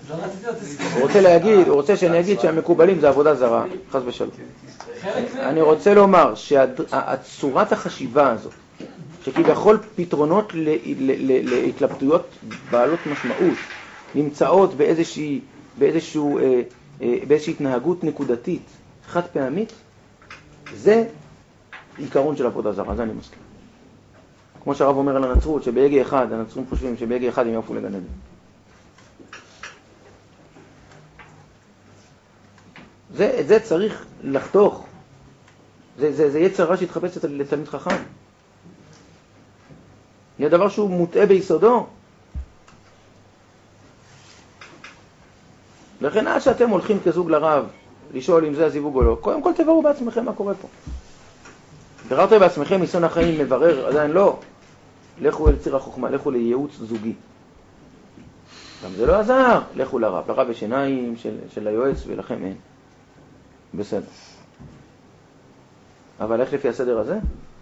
הוא רוצה שאני אגיד שהמקובלים זה עבודה זרה, חס ושלום. אני רוצה לומר שהצורת החשיבה הזאת, שכביכול פתרונות להתלבטויות בעלות משמעות, נמצאות באיזושהי התנהגות נקודתית, חד פעמית, זה עיקרון של עבודה זרה, זה אני מסכים. כמו שהרב אומר על הנצרות, שבהגה אחד, הנצרים חושבים שבהגה אחד הם יעפו לגן עדן. את זה צריך לחתוך. זה יצר רע שהתחפש לתלמיד חכם. יהיה דבר שהוא מוטעה ביסודו. לכן עד שאתם הולכים כזוג לרב לשאול אם זה הזיווג או לא, קודם כל תברו בעצמכם מה קורה פה. ביררתם בעצמכם ניסיון החיים מברר, עדיין לא. לכו אל ציר החוכמה, לכו לייעוץ זוגי. גם זה לא עזר, לכו לרב. לרב יש עיניים של היועץ ולכם אין. בסדר. אבל איך לפי הסדר הזה?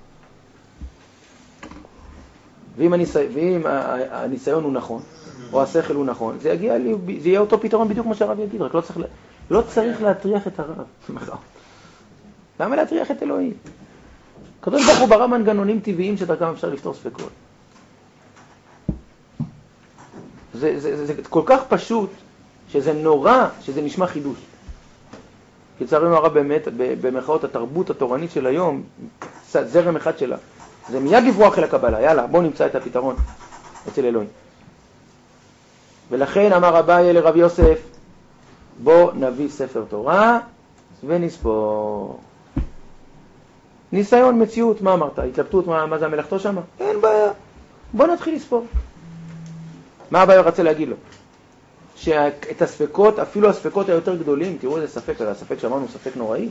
ואם הניסיון הוא נכון, או השכל הוא נכון, זה יהיה אותו פתרון בדיוק כמו שהרב יגיד, רק לא צריך להטריח את הרב. למה להטריח את אלוהים? הקדוש ברוך הוא ברא מנגנונים טבעיים שדרכם אפשר לפתור ספקות. זה כל כך פשוט, שזה נורא, שזה נשמע חידוש. כי לצערנו הרב באמת, במרכאות התרבות התורנית של היום, זרם אחד שלה. זה מיד לברוח אל הקבלה, יאללה, בוא נמצא את הפתרון אצל אלוהים. ולכן אמר אביי לרב יוסף, בוא נביא ספר תורה ונספור. ניסיון, מציאות, מה אמרת? התלבטות, מה זה המלאכתו שם? אין בעיה, בוא נתחיל לספור. מה אביי רצה להגיד לו? שאת הספקות, אפילו הספקות היותר גדולים, תראו איזה ספק, הספק שאמרנו ספק נוראי.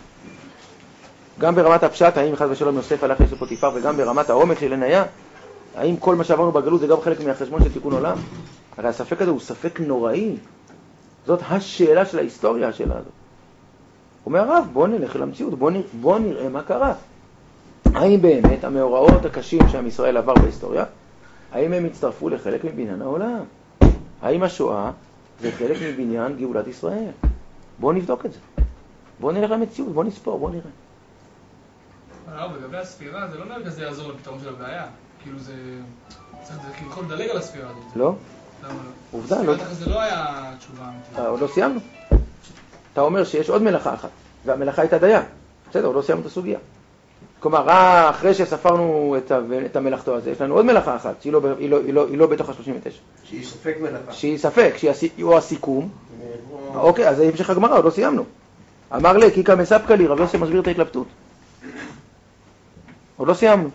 גם ברמת הפשט, האם חס ושלום יוסף הלך ליוסף פוטיפר, וגם ברמת העומק של עניה, האם כל מה שעברנו בגלות זה גם חלק מהחשבון של תיקון עולם? הרי הספק הזה הוא ספק נוראי. זאת השאלה של ההיסטוריה שלה הזאת. הוא אומר הרב, בוא נלך אל המציאות, בוא נראה מה קרה. האם באמת המאורעות הקשים שעם ישראל עבר בהיסטוריה, האם הם הצטרפו לחלק מבניין העולם? האם השואה זה חלק מבניין גאולת ישראל? בוא נבדוק את זה. בוא נלך למציאות, בוא נספור, בוא נראה. אבל לגבי הספירה, זה לא נראה כזה יעזור לפתרון של הבעיה. כאילו זה יכול לדלג על הספירה הזאת. לא? למה לא? עובדה, לא. זה לא היה תשובה אמיתית. עוד לא סיימנו. אתה אומר שיש עוד מלאכה אחת, והמלאכה הייתה דיין. בסדר, עוד לא סיימנו את הסוגיה. כלומר, אחרי שספרנו את המלאכתו הזה, יש לנו עוד מלאכה אחת, שהיא לא בתוך ה-39. שהיא ספק מלאכה. שהיא ספק, שהיא הסיכום. אוקיי, אז זה המשך הגמרא, עוד לא סיימנו. אמר לי, קיקה מספקה לי, רב יוסף מסביר את ההתלבטות. עוד לא סיימנו.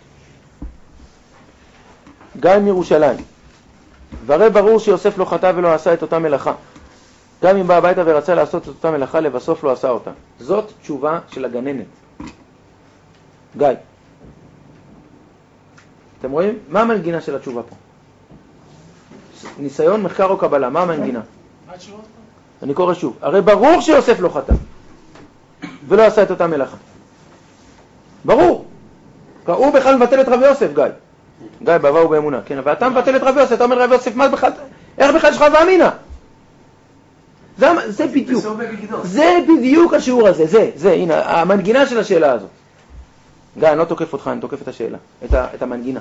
גיא מירושלים. והרי ברור שיוסף לא חטא ולא עשה את אותה מלאכה. גם אם בא הביתה ורצה לעשות את אותה מלאכה, לבסוף לא עשה אותה. זאת תשובה של הגננת. גיא. אתם רואים? מה המנגינה של התשובה פה? ניסיון, מחקר או קבלה, מה המנגינה? אני קורא שוב. הרי ברור שיוסף לא חטא ולא עשה את אותה מלאכה. ברור. הוא בכלל מבטל את רב יוסף, גיא. גיא, באהבה ובאמונה. כן, אבל אתה מבטל את רב יוסף, אתה אומר רב יוסף, מה בכלל? איך בכלל שלך ואמינה? זה בדיוק. זה בדיוק השיעור הזה. זה, הנה, המנגינה של השאלה הזאת. גיא, אני לא תוקף אותך, אני תוקף את השאלה, את המנגינה.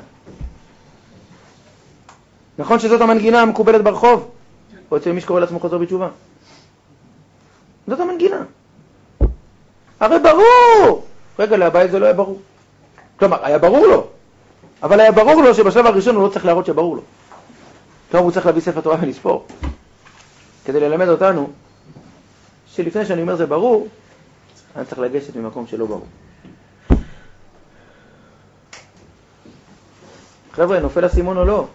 נכון שזאת המנגינה המקובלת ברחוב? או אצל מי שקורא לעצמו חוזר בתשובה? זאת המנגינה. הרי ברור! רגע, להבית זה לא היה ברור. כלומר, היה ברור לו. אבל היה ברור לו שבשלב הראשון הוא לא צריך להראות שברור לו. כלומר, הוא צריך להביא ספר תורה ולספור. כדי ללמד אותנו שלפני שאני אומר זה ברור, אני צריך לגשת ממקום שלא ברור. חבר'ה, נופל הסימון או לא?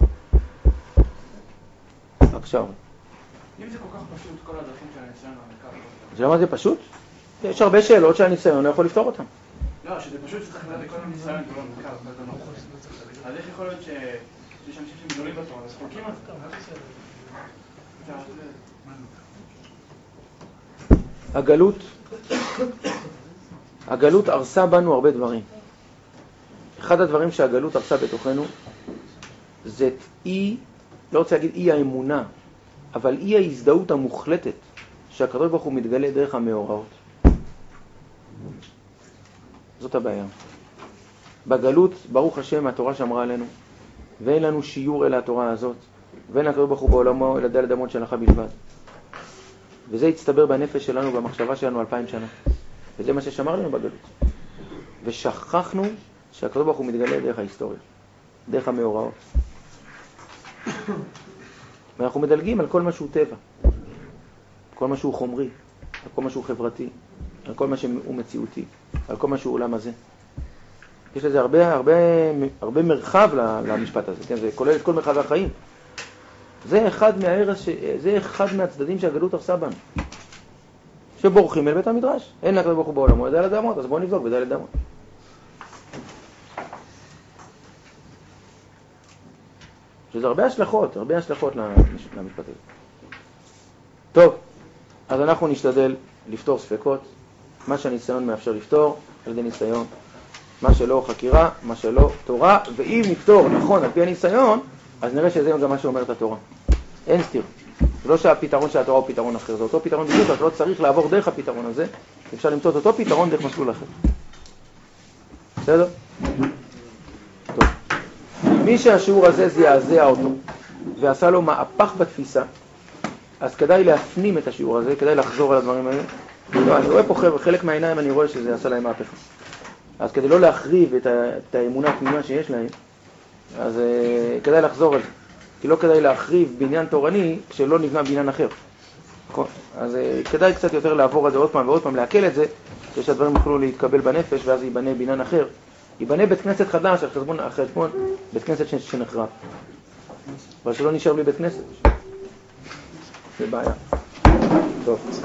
עכשיו. אם זה כל כך פשוט, כל הדרכים של הניסיון והמחקר. זה למה זה פשוט? יש הרבה שאלות שהניסיון לא יכול לפתור אותן. לא, שזה פשוט שצריך לדעת לכל הניסיון ולא המחקר. אז איך יכול להיות שיש אנשים שהם גדולים בתורה, אז חולקים על זה? הגלות הרסה בנו הרבה דברים. אחד הדברים שהגלות הרסה בתוכנו זה לא רוצה להגיד אי האמונה, אבל אי ההזדהות המוחלטת שהקדוש ברוך הוא מתגלה דרך המאורעות. זאת הבעיה. בגלות, ברוך השם, התורה שמרה עלינו, ואין לנו שיעור אל התורה הזאת, ואין הקדוש ברוך הוא בעולמו אלא דלת אמות שלך בלבד. וזה הצטבר בנפש שלנו, במחשבה שלנו 2000 שנה. וזה מה ששמר לנו בגלות. ושכחנו שהקדוש ברוך הוא מתגלה דרך ההיסטוריה, דרך המאורעות. ואנחנו מדלגים על כל מה שהוא טבע, כל מה שהוא חומרי, על כל מה שהוא חברתי, על כל מה שהוא מציאותי, על כל מה שהוא עולם הזה. יש לזה הרבה מרחב למשפט הזה, כן? זה כולל את כל מרחב החיים. זה אחד מהצדדים שהגלות הרסה בנו. שבורחים אל בית המדרש. אין לקדוש ברוך הוא בעולמו, זה ד' אמות, אז בואו נבדוק בד' אמות. שזה הרבה השלכות למשפט הזה. טוב, אז אנחנו נשתדל לפתור ספקות, מה שהניסיון מאפשר לפתור, על ידי ניסיון, מה שלא חקירה, מה שלא תורה, ואם נפתור נכון על פי הניסיון, אז נראה שזה גם מה שאומרת התורה. אין סתיר. זה לא שהפתרון של התורה הוא פתרון אחר, זה אותו פתרון בדיוק, אז לא צריך לעבור דרך הפתרון הזה, אפשר למצוא את אותו פתרון דרך מסלול אחר. בסדר? טוב. מי שהשיעור הזה זעזע אותו, ועשה לו מהפך בתפיסה, אז כדאי להפנים את השיעור הזה, כדאי לחזור על הדברים האלה. לא, אני רואה פה חלק מהעיניים, אני רואה שזה עשה להם מהפכה. אז כדי לא להחריב את האמונה התמימה שיש להם, אז כדאי לחזור על זה. כי לא כדאי להחריב בניין תורני כשלא נבנה בניין אחר. נכון? אז כדאי קצת יותר לעבור על זה עוד פעם ועוד פעם, להקל את זה, כדי שהדברים יוכלו להתקבל בנפש, ואז ייבנה בניין אחר. ייבנה בית כנסת חדש על חשבון בית כנסת שנחרב. אבל שלא נשאר בלי בית כנסת. זה בעיה. טוב.